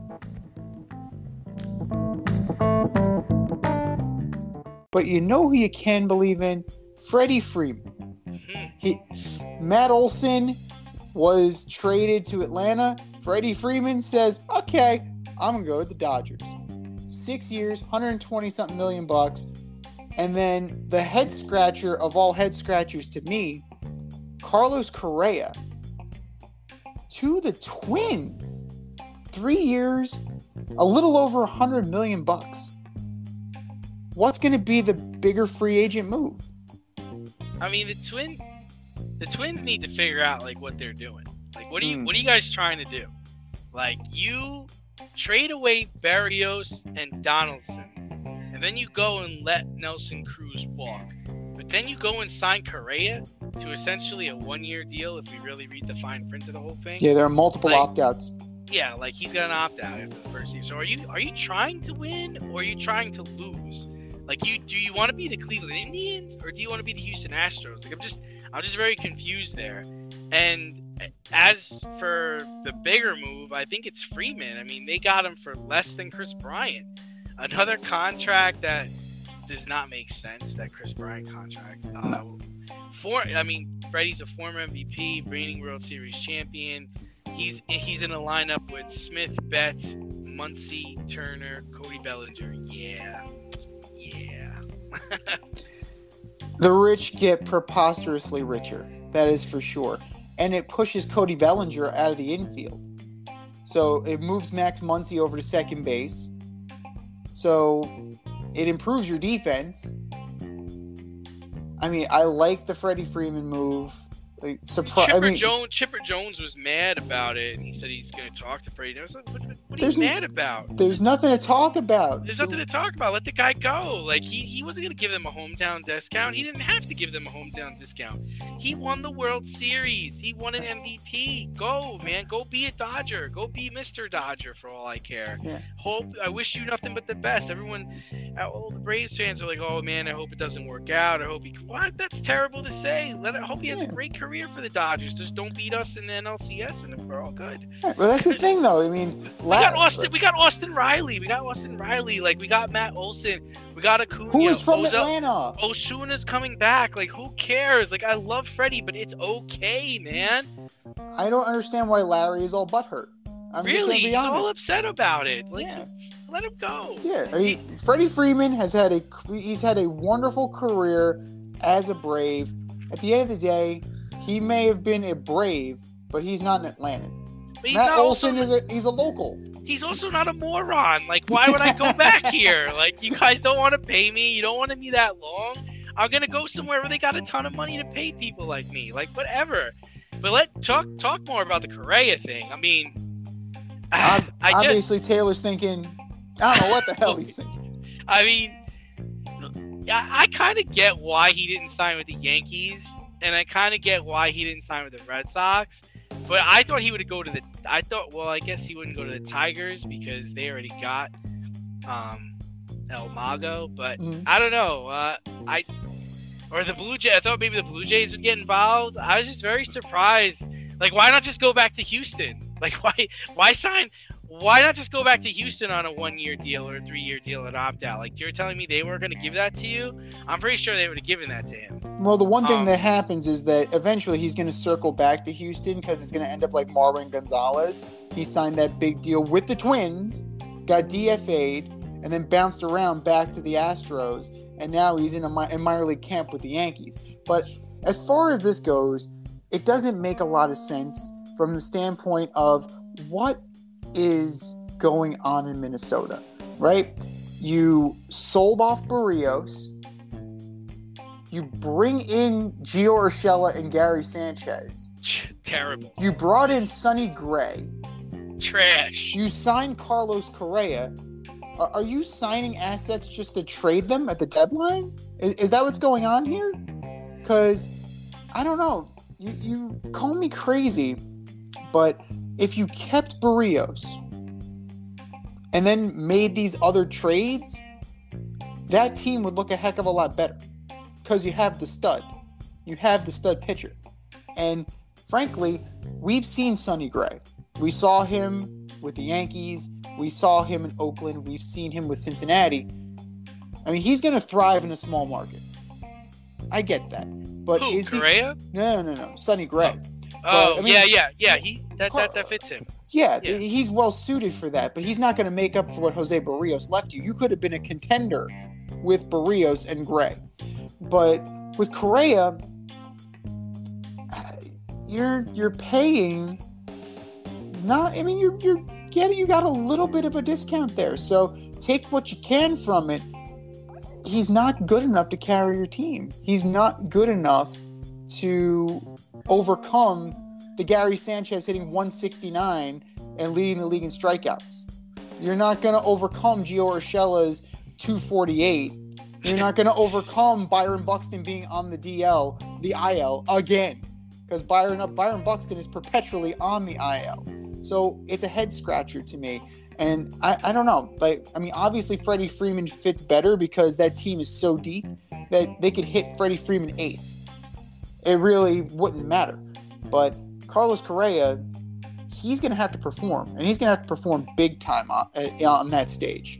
But you know who you can believe in? Freddie Freeman. Mhm. He, Matt Olson was traded to Atlanta. Freddie Freeman says, okay, I'm going to go with the Dodgers. Six years, one hundred twenty something million bucks. And then the head scratcher of all head scratchers to me, Carlos Correa, to the Twins. Three years, a little over one hundred million bucks. What's going to be the bigger free agent move? I mean, the twin, the Twins need to figure out, like, what they're doing. Like, what are you, Mm. what are you guys trying to do? Like, you trade away Barrios and Donaldson, and then you go and let Nelson Cruz walk. But then you go and sign Correa to essentially a one-year deal. If we really read the fine print of the whole thing. Yeah, there are multiple Like- opt-outs. Yeah, like he's got an opt-out after the first year. So are you are you trying to win or are you trying to lose? Like, you do you want to be the Cleveland Indians or do you want to be the Houston Astros? Like, I'm just I'm just very confused there. And as for the bigger move, I think it's Freeman. I mean, they got him for less than Chris Bryant. Another contract that does not make sense. That Chris Bryant contract. Uh, for I mean, Freddie's a former M V P, reigning World Series champion. He's he's in a lineup with Smith, Betts, Muncy, Turner, Cody Bellinger. Yeah, yeah. The rich get preposterously richer. That is for sure. And it pushes Cody Bellinger out of the infield. So it moves Max Muncy over to second base. So it improves your defense. I mean, I like the Freddie Freeman move. Like, surprise. Chipper I mean, Jones. Chipper Jones was mad about it, and he said he's going to talk to Freddie. I was like, what, what, what are There's you n- mad about? there's nothing to talk about. There's So- nothing to talk about. Let the guy go. Like he, he wasn't gonna give them a hometown discount. He didn't have to give them a hometown discount. He won the World Series. He won an M V P. Go, man. Go be a Dodger. Go be Mister Dodger for all I care. Yeah. Hope I wish you nothing but the best. Everyone, uh, all the Braves fans are like, oh man, I hope it doesn't work out. I hope he. What? That's terrible to say. Let it. I hope he has a Yeah. great career for the Dodgers. Just don't beat us in the N L C S, and we're all good. Right, well, that's the thing, though. I mean, We got Austin. We got Austin Riley. We got Austin Riley. Like we got Matt Olson. We got Acuna. who is from Ozo- Atlanta? Osuna's coming back. Like who cares? Like I love Freddie, but it's okay, man. I don't understand why Larry is all butthurt. I'm just Really, gonna be he's all honest. upset about it. Like Yeah. let him go. Yeah, I mean, Freddie Freeman has had a he's had a wonderful career as a Brave. At the end of the day, he may have been a Brave, but he's not an Atlantan. But he's Matt not Olson also, is a he's a local. he's also not a moron. Like why would I go back here? Like you guys don't want to pay me. You don't want to be that long. I'm gonna go somewhere where they got a ton of money to pay people like me. Like whatever. But let talk talk more about the Correa thing. I mean, I, Ob- I just Obviously, Taylor's thinking, I don't know what the hell he's thinking. I mean, I, I kind of get why he didn't sign with the Yankees, and I kind of get why he didn't sign with the Red Sox. But I thought he would go to the. I thought, well, I guess he wouldn't go to the Tigers because they already got um, El Mago. But Mhm. I don't know. Uh, I or the Blue Jays. I thought maybe the Blue Jays would get involved. I was just very surprised. Like, why not just go back to Houston? Like, why why sign? Why not just go back to Houston on a one-year deal or a three-year deal and opt out? Like, you're telling me they weren't going to give that to you? I'm pretty sure they would have given that to him. Well, the one thing Um, that happens is that eventually he's going to circle back to Houston because it's going to end up like Marwin Gonzalez. He signed that big deal with the Twins, got D F A'd, and then bounced around back to the Astros, and now he's in a mi- in minor league camp with the Yankees. But as far as this goes, it doesn't make a lot of sense from the standpoint of what is going on in Minnesota, right? You sold off Barrios. You bring in Gio Urshela and Gary Sanchez. Terrible. You brought in Sonny Gray. Trash. You signed Carlos Correa. Are, are you signing assets just to trade them at the deadline? Is, is that what's going on here? Because, I don't know. You, you call me crazy, but if you kept Barrios and then made these other trades, that team would look a heck of a lot better. Because you have the stud. You have the stud pitcher. And frankly, we've seen Sonny Gray. We saw him with the Yankees. We saw him in Oakland. We've seen him with Cincinnati. I mean, he's going to thrive in a small market. I get that. But Who, is Correa? he... No, no, no. Sonny Gray. Oh, But, I mean- yeah, yeah, yeah. He that, that, that fits him. Yeah, Yeah. he's well suited for that, but he's not going to make up for what Jose Barrios left you. You could have been a contender with Barrios and Gray. But with Correa, you're you're paying not I mean you're you're getting you got a little bit of a discount there. So take what you can from it. He's not good enough to carry your team. He's not good enough to overcome the Gary Sanchez hitting one sixty-nine and leading the league in strikeouts. You're not going to overcome Gio Urshela's two forty-eight. You're not going to overcome Byron Buxton being on the D L, the I L again, because Byron Byron Buxton is perpetually on the I L. So it's a head scratcher to me. And I, I don't know. Like, I mean, obviously Freddie Freeman fits better because that team is so deep that they could hit Freddie Freeman eighth. It really wouldn't matter. But Carlos Correa, he's going to have to perform, and he's going to have to perform big time on, uh, on that stage.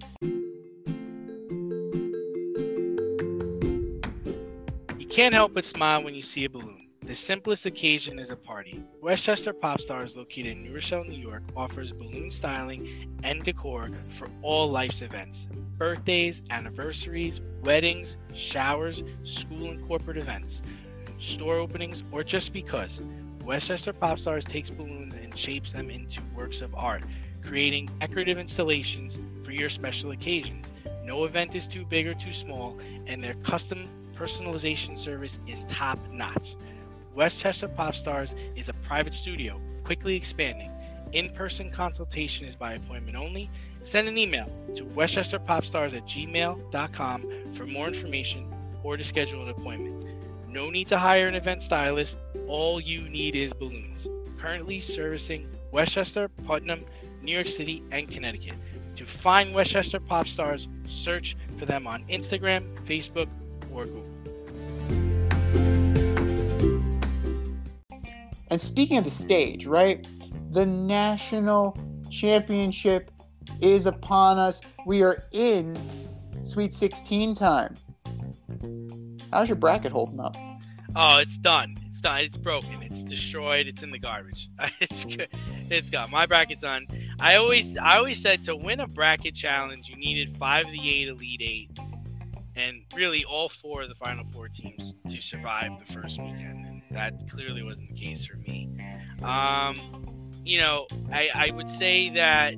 You can't help but smile when you see a balloon. The simplest occasion is a party. Westchester Pop Stars, located in New Rochelle, New York, offers balloon styling and decor for all life's events. Birthdays, anniversaries, weddings, showers, school and corporate events, store openings, or just because. Westchester Pop Stars takes balloons and shapes them into works of art, creating decorative installations for your special occasions. No event is too big or too small, and their custom personalization service is top-notch. Westchester Popstars is a private studio, quickly expanding. In-person consultation is by appointment only. Send an email to westchesterpopstars at gmail dot com for more information or to schedule an appointment. No need to hire an event stylist. All you need is balloons. Currently servicing Westchester, Putnam, New York City, and Connecticut. To find Westchester Popstars, search for them on Instagram, Facebook, or Google. And speaking of the stage, right? The national championship is upon us. We are in Sweet sixteen time. How's your bracket holding up? Oh, it's done. It's done. It's broken. It's destroyed. It's in the garbage. It's good. It's gone. My bracket's on. I always, I always said to win a bracket challenge, you needed five of the eight Elite Eight, and really all four of the Final Four teams to survive the first weekend, and that clearly wasn't the case for me. Um, you know, I, I would say that,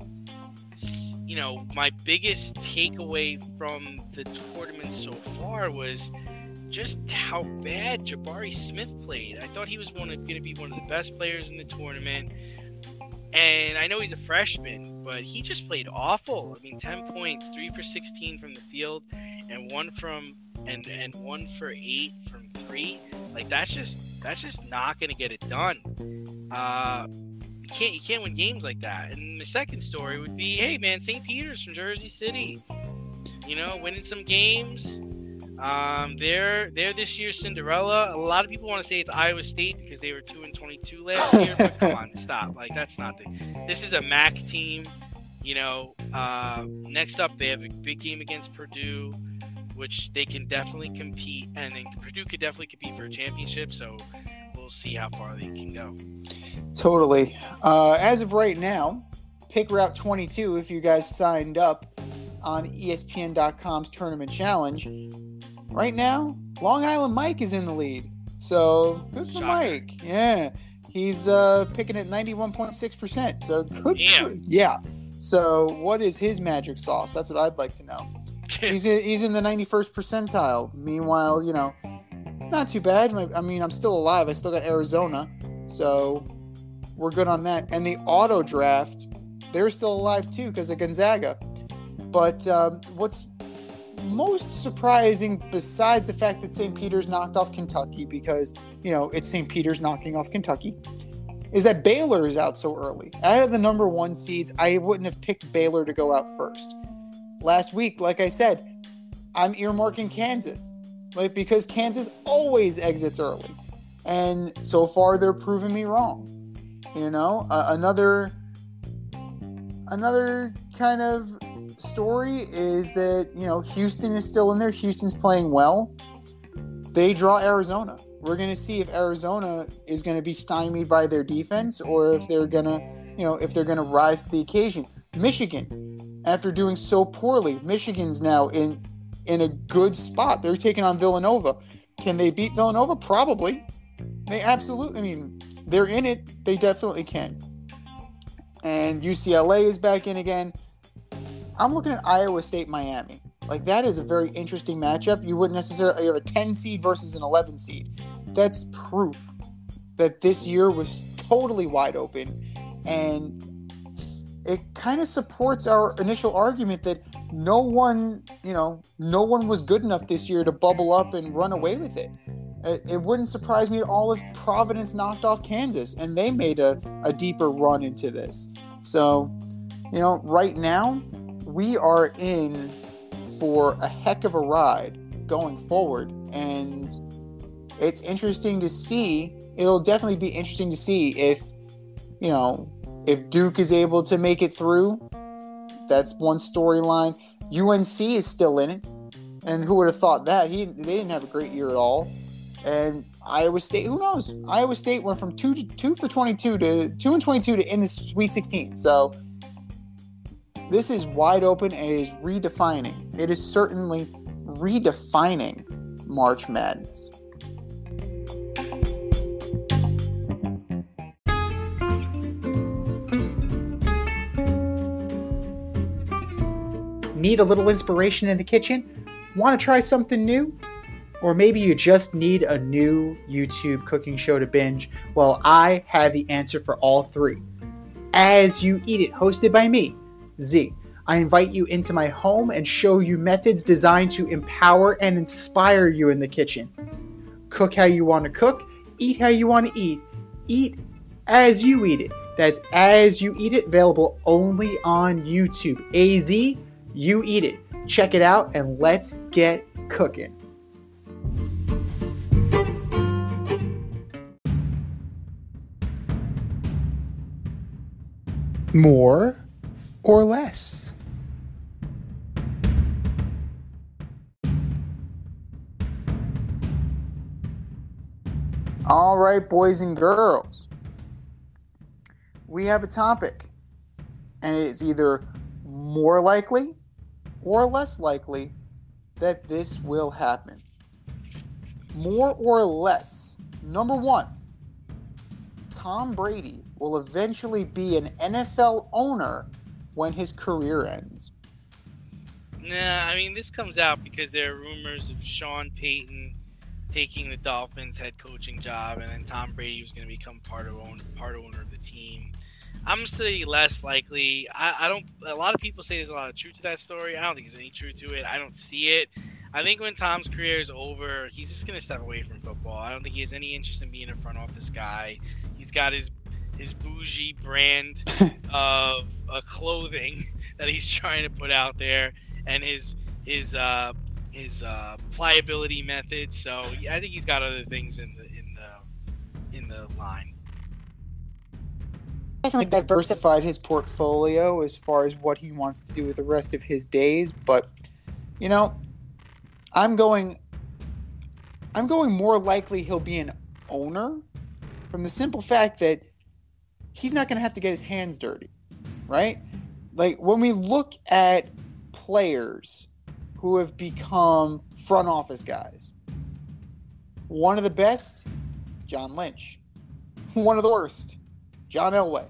you know, my biggest takeaway from the tournament so far was just how bad Jabari Smith played. I thought he was one going to be one of the best players in the tournament. And I know he's a freshman, but he just played awful. I mean, ten points, three for sixteen from the field, and one from and and one for eight from three. Like that's just that's just not going to get it done. Uh, you can't you can't win games like that. And the second story would be, hey man, Saint Peter's from Jersey City, you know, winning some games. Um, they're they're this year's Cinderella. A lot of people want to say it's Iowa State because they were two and twenty-two last year. But come on, stop! Like that's not the. This is a M A C team. You know. Uh, next up, they have a big game against Purdue, which they can definitely compete, and then Purdue could definitely compete for a championship. So we'll see how far they can go. Totally. Uh, as of right now, pick Route twenty-two. If you guys signed up on E S P N dot com's Tournament Challenge. Right now, Long Island Mike is in the lead. So, good for Shocker. Mike. Yeah. He's uh, picking at ninety-one point six percent. So, good Damn. for Yeah. So, what is his magic sauce? That's what I'd like to know. He's in, he's in the ninety-first percentile. Meanwhile, you know, not too bad. I mean, I'm still alive. I still got Arizona. So, we're good on that. And the auto draft, they're still alive too because of Gonzaga. But um, what's most surprising, besides the fact that Saint Peter's knocked off Kentucky, because, you know, it's Saint Peter's knocking off Kentucky, is that Baylor is out so early. Out of the number one seeds, I wouldn't have picked Baylor to go out first. Last week, like I said, I'm earmarking Kansas, like, because Kansas always exits early. And so far, they're proving me wrong. You know, uh, another, another kind of story is that, you know, Houston is still in there. Houston's playing well. They draw Arizona. We're going to see if Arizona is going to be stymied by their defense or if they're going to, you know, if they're going to rise to the occasion. Michigan, after doing so poorly, Michigan's now in in a good spot. They're taking on Villanova. Can they beat Villanova? Probably. They absolutely, I mean, they're in it. They definitely can. And U C L A is back in again. I'm looking at Iowa State, Miami. Like, that is a very interesting matchup. You wouldn't necessarily you have a ten seed versus an eleven seed. That's proof that this year was totally wide open. And it kind of supports our initial argument that no one, you know, no one was good enough this year to bubble up and run away with it. It, it wouldn't surprise me at all if Providence knocked off Kansas and they made a, a deeper run into this. So, you know, right now, we are in for a heck of a ride going forward, and it's interesting to see. It'll definitely be interesting to see if, you know, if Duke is able to make it through. That's one storyline. U N C is still in it, and who would have thought that? He they didn't have a great year at all. And Iowa State, who knows? Iowa State went from two to two for twenty-two to two and twenty-two to in the Sweet sixteen. So this is wide open and it is redefining. It is certainly redefining March Madness. Need a little inspiration in the kitchen? Want to try something new? Or maybe you just need a new YouTube cooking show to binge? Well, I have the answer for all three. As You Eat It, hosted by me, Z. I invite you into my home and show you methods designed to empower and inspire you in the kitchen. Cook how you want to cook, eat how you want to eat, eat as you eat it. That's As You Eat It, available only on YouTube. A Z, You Eat It. Check it out and let's get cooking. More or less? All right, boys and girls. We have a topic, and it's either more likely or less likely that this will happen. More or less. Number one, Tom Brady will eventually be an N F L owner when his career ends. Nah, I mean, this comes out because there are rumors of Sean Payton taking the Dolphins head coaching job, and then Tom Brady was going to become part of own, part owner of the team. I'm going to say less likely. I, I don't. A lot of people say there's a lot of truth to that story. I don't think there's any truth to it. I don't see it. I think when Tom's career is over, he's just going to step away from football. I don't think he has any interest in being a front office guy. He's got his his bougie brand of uh, clothing that he's trying to put out there, and his his uh, his uh, pliability method. So yeah, I think he's got other things in the in the in the line. Definitely diversified his portfolio as far as what he wants to do with the rest of his days, but you know, I'm going I'm going more likely he'll be an owner, from the simple fact that he's not going to have to get his hands dirty, right? Like, when we look at players who have become front office guys, one of the best, John Lynch. One of the worst, John Elway.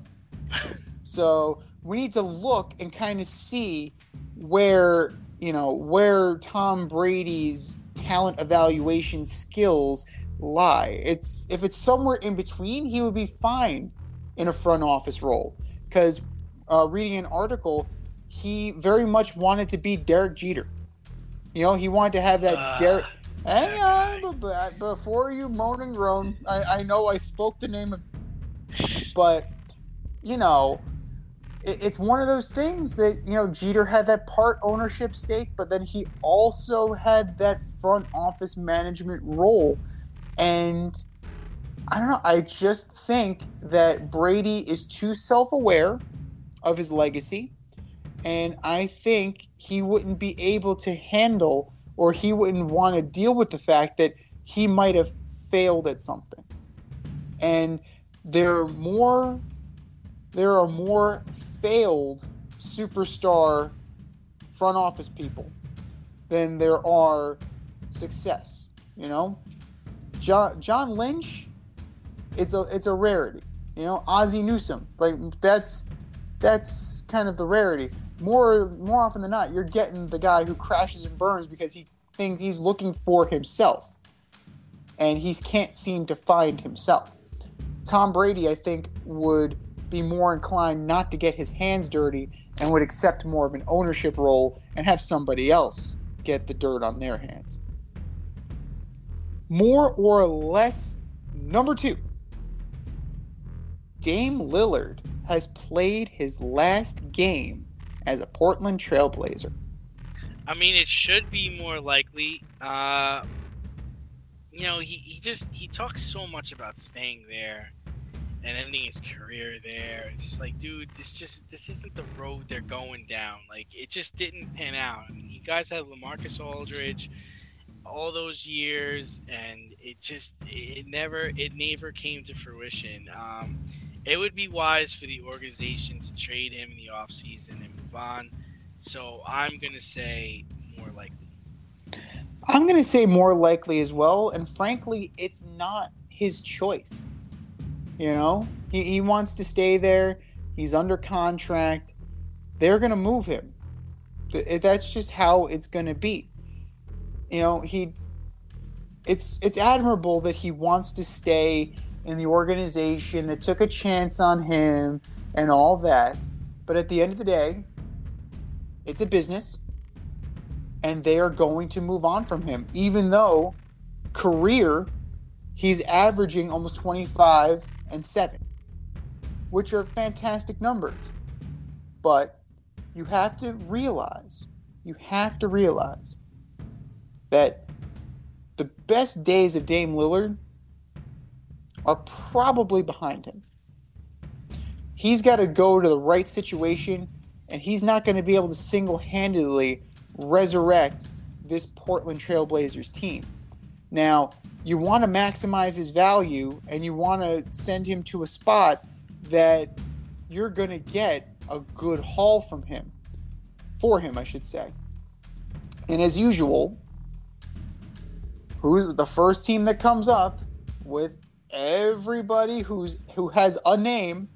So we need to look and kind of see where, you know, where Tom Brady's talent evaluation skills lie. It's if it's somewhere in between, he would be fine in a front office role. Because uh, reading an article, he very much wanted to be Derek Jeter. You know, he wanted to have that uh, Derek. Hang on, but before you moan and groan, I, I know I spoke the name of, but you know, it, it's one of those things that, you know, Jeter had that part ownership stake, but then he also had that front office management role. And I don't know, I just think that Brady is too self-aware of his legacy, and I think he wouldn't be able to handle, or he wouldn't want to deal with the fact that he might have failed at something. And there are more there are more failed superstar front office people than there are success, you know? John, John Lynch, it's a it's a rarity. You know, Ozzie Newsome, like that's that's kind of the rarity. More more often than not, you're getting the guy who crashes and burns because he thinks he's looking for himself, and he can't seem to find himself. Tom Brady, I think, would be more inclined not to get his hands dirty and would accept more of an ownership role and have somebody else get the dirt on their hands. More or less, number two, Dame Lillard has played his last game as a Portland Trailblazer. I mean, it should be more likely. Uh, you know, he, he just he talks so much about staying there and ending his career there. It's just like, dude, this just this isn't the road they're going down. Like, it just didn't pan out. I mean, you guys had LaMarcus Aldridge all those years, and it just it never it never came to fruition. Um, it would be wise for the organization to trade him in the offseason and move on. So I'm gonna say more likely. I'm gonna say more likely as well, and frankly, it's not his choice. You know, he he wants to stay there. He's under contract. They're gonna move him. That's just how it's gonna be. You know, he it's it's admirable that he wants to stay in the organization that took a chance on him and all that. But at the end of the day, it's a business, and they are going to move on from him, even though career he's averaging almost twenty-five and seven, which are fantastic numbers. But you have to realize, you have to realize that the best days of Dame Lillard are probably behind him. He's got to go to the right situation, and he's not going to be able to single-handedly resurrect this Portland Trail Blazers team. Now, you want to maximize his value, and you want to send him to a spot that you're going to get a good haul from him, for him, I should say. And as usual, who's the first team that comes up with everybody who's who has a name?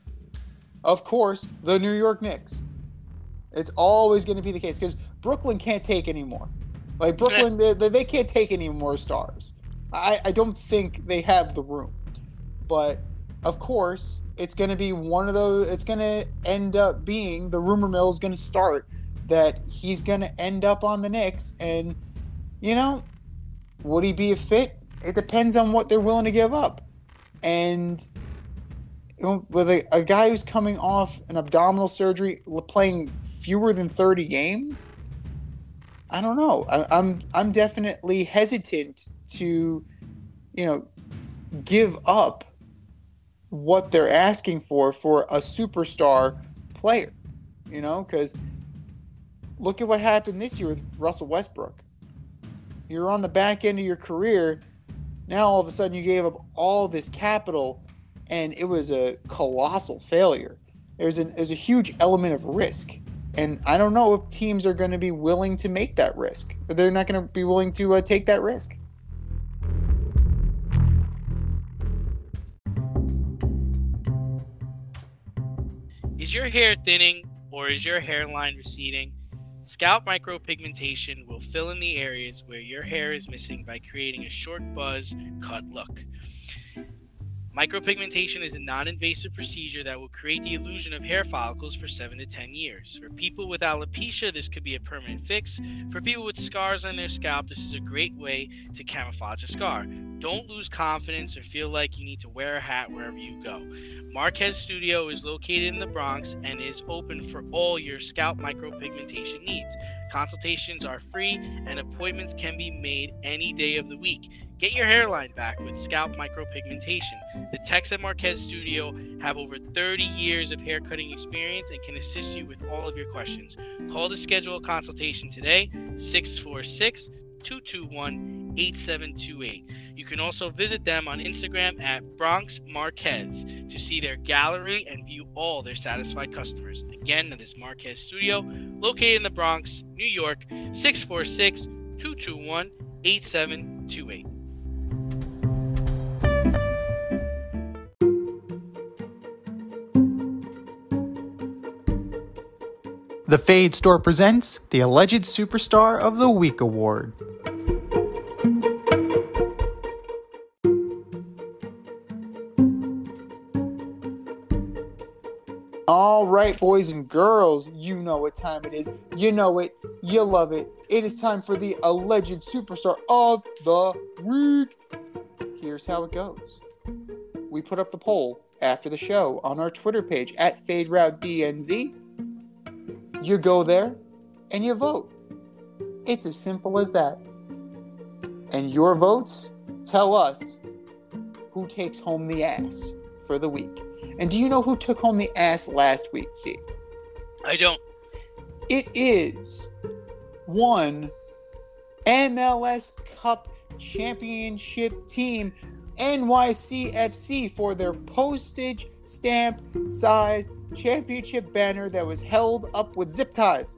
Of course, the New York Knicks. It's always going to be the case because Brooklyn can't take any more. Like Brooklyn, they, they can't take any more stars. I, I don't think they have the room. But of course, it's going to be one of those. It's going to end up being the rumor mill is going to start that he's going to end up on the Knicks. And you know, would he be a fit? It depends on what they're willing to give up. And you know, with a, a guy who's coming off an abdominal surgery, playing fewer than thirty games, I don't know. I, I'm I'm definitely hesitant to, you know, give up what they're asking for for a superstar player. You know, because look at what happened this year with Russell Westbrook. You're on the back end of your career. Now all of a sudden you gave up all this capital, and it was a colossal failure. There's an there's a huge element of risk, and I don't know if teams are going to be willing to make that risk. They're not going to be willing to uh, take that risk. Is your hair thinning or is your hairline receding? Scalp micropigmentation will fill in the areas where your hair is missing by creating a short buzz cut look. Micropigmentation is a non-invasive procedure that will create the illusion of hair follicles for seven to ten years. For people with alopecia, this could be a permanent fix. For people with scars on their scalp, this is a great way to camouflage a scar. Don't lose confidence or feel like you need to wear a hat wherever you go. Marquez Studio is located in the Bronx and is open for all your scalp micropigmentation needs. Consultations are free and appointments can be made any day of the week. Get your hairline back with scalp micropigmentation. The techs at Marquez Studio have over thirty years of hair cutting experience and can assist you with all of your questions. Call to schedule a consultation today, six four six, two two one, eight seven two eight. You can also visit them on Instagram at Bronx Marquez to see their gallery and view all their satisfied customers. Again, that is Marquez Studio, located in the Bronx, New York, six four six, two two one, eight seven two eight. The Fade Store presents the Alleged Superstar of the Week Award. All right, boys and girls, you know what time it is. You know it. You love it. It is time for the Alleged Superstar of the Week. Here's how it goes. We put up the poll after the show on our Twitter page at FadeRouteDNZ. You go there and you vote. It's as simple as that. And your votes tell us who takes home the ass for the week. And do you know who took home the ass last week, D? I don't. It is one M L S Cup Championship team, N Y C F C, for their postage stamp sized championship banner that was held up with zip ties.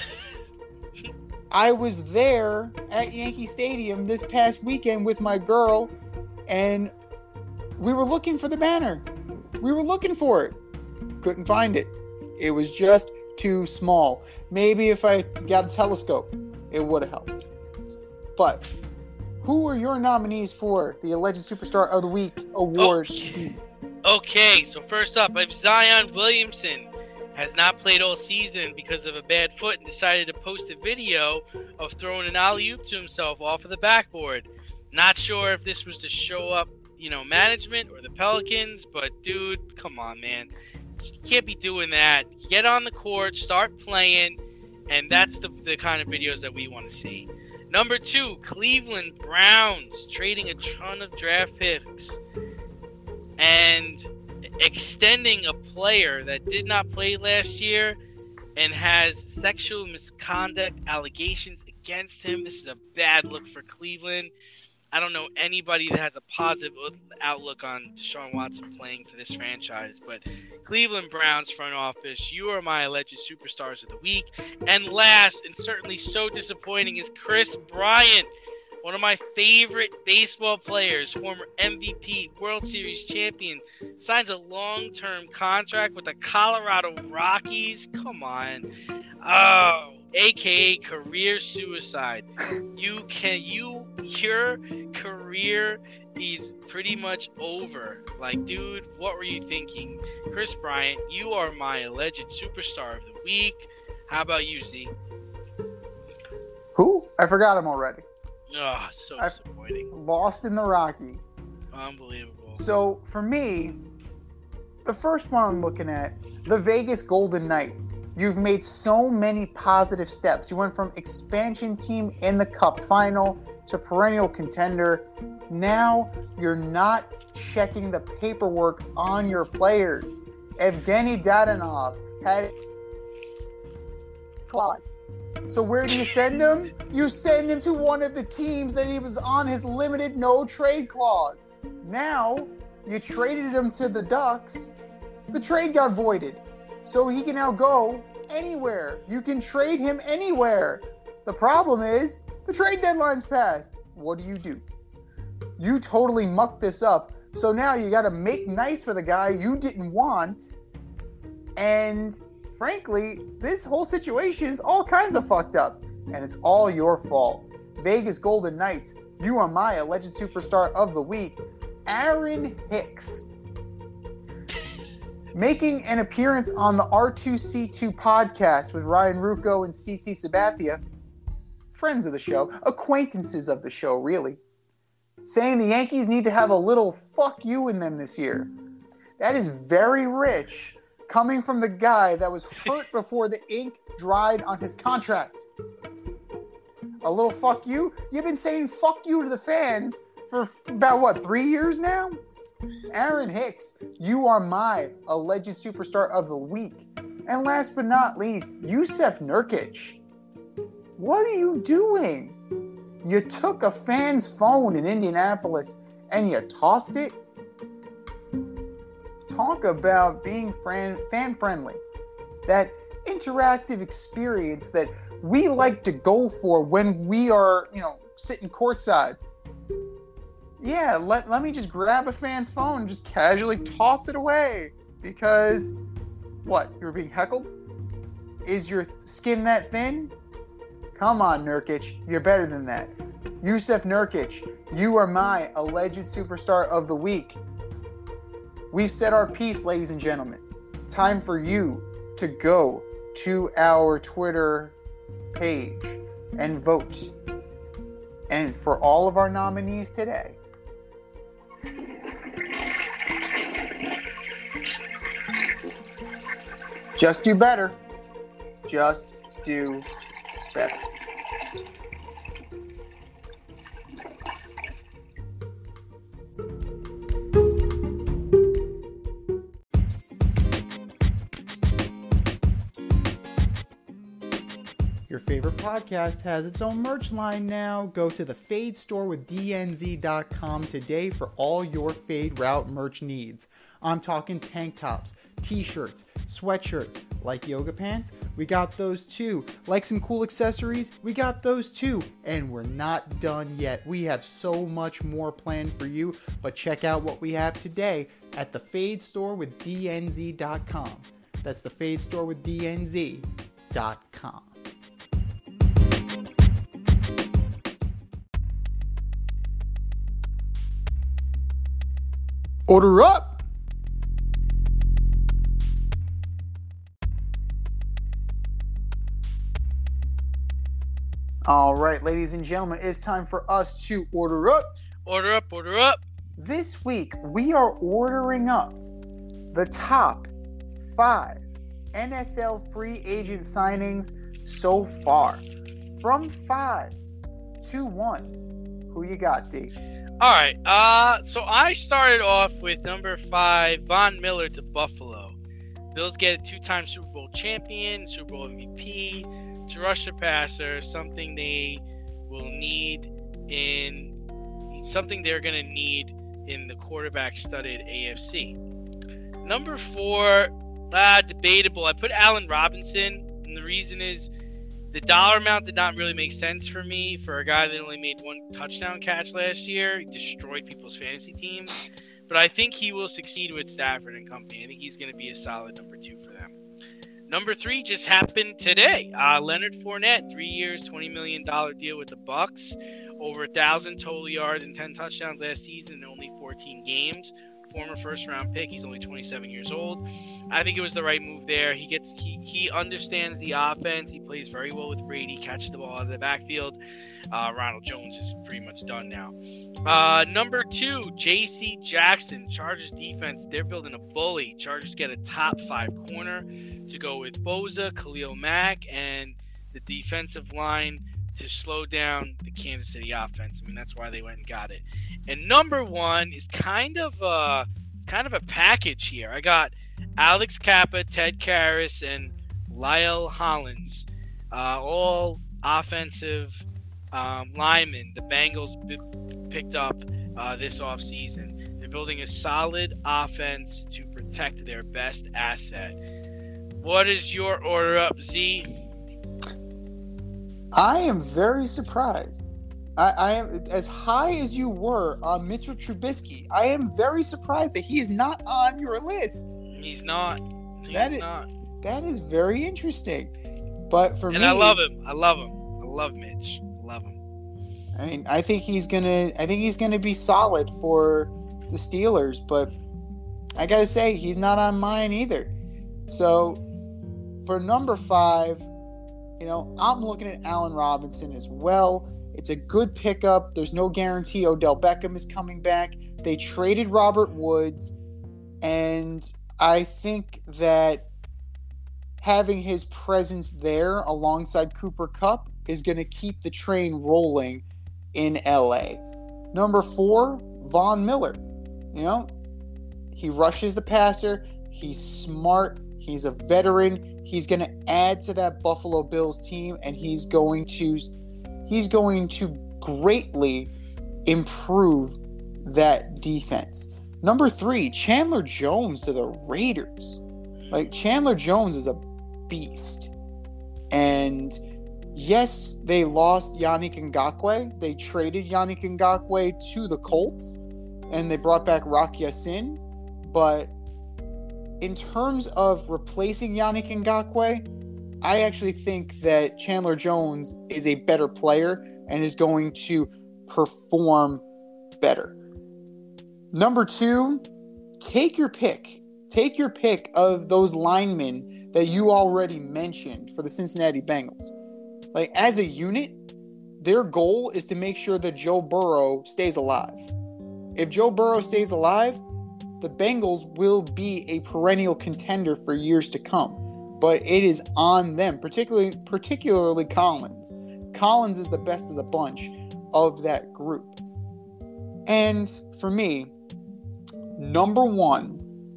I was there at Yankee Stadium this past weekend with my girl, and we were looking for the banner. We were looking for it. Couldn't find it. It was just too small. Maybe if I got a telescope, it would have helped. But Who are your nominees for the Alleged Superstar of the Week award? Okay. Okay, so first up, I have Zion Williamson. Has not played all season because of a bad foot and decided to post a video of throwing an alley-oop to himself off of the backboard. Not sure if this was to show up, you know, management or the Pelicans, but dude, come on, man. You can't be doing that. Get on the court, start playing, and that's the, the kind of videos that we want to see. Number two, Cleveland Browns trading a ton of draft picks and extending a player that did not play last year and has sexual misconduct allegations against him. This is a bad look for Cleveland. I don't know anybody that has a positive outlook on Deshaun Watson playing for this franchise, but Cleveland Browns front office, you are my alleged superstars of the week. And last, and certainly so disappointing, is Chris Bryant, one of my favorite baseball players, former M V P, World Series champion, signs a long-term contract with the Colorado Rockies. Come on. Oh, A K A career suicide. You can, you, your career is pretty much over. Like, dude, what were you thinking? Chris Bryant, you are my alleged superstar of the week. How about you, Z? Who? I forgot him already. Oh, so I've disappointing. Lost in the Rockies. Unbelievable. So, for me, the first one I'm looking at, the Vegas Golden Knights. You've made so many positive steps. You went from expansion team in the Cup final to perennial contender. Now you're not checking the paperwork on your players. Evgeny Dadonov had clause. So where do you send him? You send him to one of the teams that he was on his limited no trade clause. Now you traded him to the Ducks. The trade got voided. So he can now go anywhere. You can trade him anywhere. The problem is the trade deadline's passed. What do you do? You totally mucked this up. So now you got to make nice for the guy you didn't want. And frankly, this whole situation is all kinds of fucked up. And it's all your fault. Vegas Golden Knights, you are my alleged superstar of the week, Aaron Hicks. Making an appearance on the R two C two podcast with Ryan Rucco and CeCe Sabathia, friends of the show, acquaintances of the show, really, saying the Yankees need to have a little fuck you in them this year. That is very rich, coming from the guy that was hurt before the ink dried on his contract. A little fuck you? You've been saying fuck you to the fans for about, what, three years now? Aaron Hicks, you are my alleged superstar of the week. And last but not least, Jusuf Nurkic. What are you doing? You took a fan's phone in Indianapolis and you tossed it? Talk about being fan, fan-friendly. That interactive experience that we like to go for when we are, you know, sitting courtside. Yeah, let, let me just grab a fan's phone and just casually toss it away. Because, what, you're being heckled? Is your skin that thin? Come on, Nurkic, you're better than that. Jusuf Nurkic, you are my alleged superstar of the week. We've said our piece, ladies and gentlemen. Time for you to go to our Twitter page and vote. And for all of our nominees today, just do better. Just do better. Your favorite podcast has its own merch line now. Go to the Fade Store with D N Z dot com today for all your Fade Route merch needs. I'm talking tank tops, t-shirts, sweatshirts, like yoga pants, we got those too. Like some cool accessories, we got those too. And we're not done yet. We have so much more planned for you, but check out what we have today at the Fade Store with D N Z dot com. That's the Fade Store with D N Z dot com. Order up! All right, ladies and gentlemen, it's time for us to order up. Order up, order up. This week, we are ordering up the top five N F L free agent signings so far. From five to one. Who you got, D? All right. Uh, so I started off with number five, Von Miller to Buffalo. Bills get a two-time Super Bowl champion, Super Bowl M V P, to rush the passer, something they will need in something they're going to need in the quarterback-studded A F C. Number four, uh, debatable. I put Allen Robinson, and the reason is the dollar amount did not really make sense for me for a guy that only made one touchdown catch last year. He destroyed people's fantasy teams. But I think he will succeed with Stafford and company. I think he's going to be a solid number two for them. Number three just happened today. Uh, Leonard Fournette, three years, twenty million dollars deal with the Bucs. Over one thousand total yards and ten touchdowns last season in only fourteen games. Former first-round pick. He's only twenty-seven years old. I think it was the right move there. He gets he, he understands the offense. He plays very well with Brady. Catches the ball out of the backfield. Uh, Ronald Jones is pretty much done now. Uh, number two, J C Jackson. Chargers defense. They're building a bully. Chargers get a top five corner to go with Bosa, Khalil Mack, and the defensive line to slow down the Kansas City offense. I mean, that's why they went and got it. And number one is kind of a, it's kind of a package here. I got Alex Kappa, Ted Karras, and Lyle Hollins, uh, all offensive um, linemen the Bengals b- picked up uh, this offseason. They're building a solid offense to protect their best asset. What is your order up, Z? I am very surprised. I, I am as high as you were on Mitchell Trubisky. I am very surprised that he is not on your list. He's not. He's That is- not. That is very interesting. But for And me, I love him. I love him. I love Mitch. I love him. I mean, I think he's gonna. I think he's gonna be solid for the Steelers. But I gotta say, he's not on mine either. So for number five, you know, I'm looking at Allen Robinson as well. It's a good pickup. There's no guarantee Odell Beckham is coming back. They traded Robert Woods, and I think that having his presence there alongside Cooper Kupp is going to keep the train rolling in L A. Number four, Von Miller. You know, he rushes the passer. He's smart. He's a veteran. He's going to add to that Buffalo Bills team, and he's going to he's going to greatly improve that defense. Number three, Chandler Jones to the Raiders. Like, Chandler Jones is a beast. And yes, they lost Yannick Ngakoue. They traded Yannick Ngakoue to the Colts, and they brought back Rock Ya-Sin. But in terms of replacing Yannick Ngakoue, I actually think that Chandler Jones is a better player and is going to perform better. Number two, take your pick. Take your pick of those linemen that you already mentioned for the Cincinnati Bengals. Like, as a unit, their goal is to make sure that Joe Burrow stays alive. If Joe Burrow stays alive, the Bengals will be a perennial contender for years to come. But it is on them, particularly particularly Collins. Collins is the best of the bunch of that group. And for me, number one,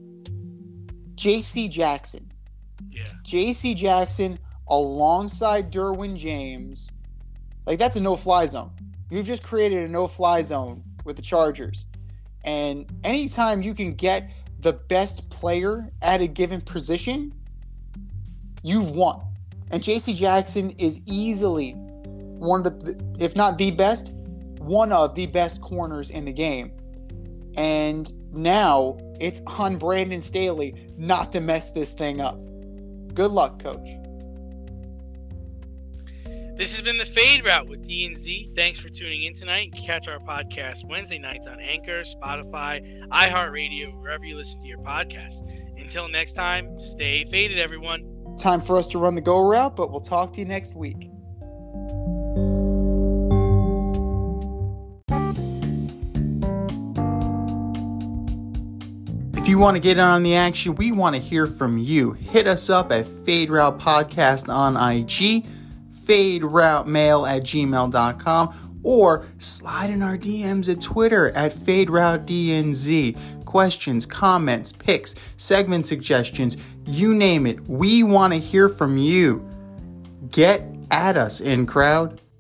J C Jackson. Yeah. J C Jackson alongside Derwin James. Like, that's a no-fly zone. You've just created a no-fly zone with the Chargers. And anytime you can get the best player at a given position, you've won. And J C Jackson is easily one of the, if not the best, one of the best corners in the game. And now it's on Brandon Staley not to mess this thing up. Good luck, coach. This has been the Fade Route with D and Z. Thanks for tuning in tonight. You can catch our podcast Wednesday nights on Anchor, Spotify, iHeartRadio, wherever you listen to your podcasts. Until next time, stay faded, everyone. Time for us to run the go route, but we'll talk to you next week. If you want to get in on the action, we want to hear from you. Hit us up at Fade Route Podcast on I G, faderoutemail at gmail dot com, or slide in our D Ms at Twitter at FadeRouteDNZ. Questions, comments, picks, segment suggestions, you name it. We want to hear from you. Get at us, in crowd.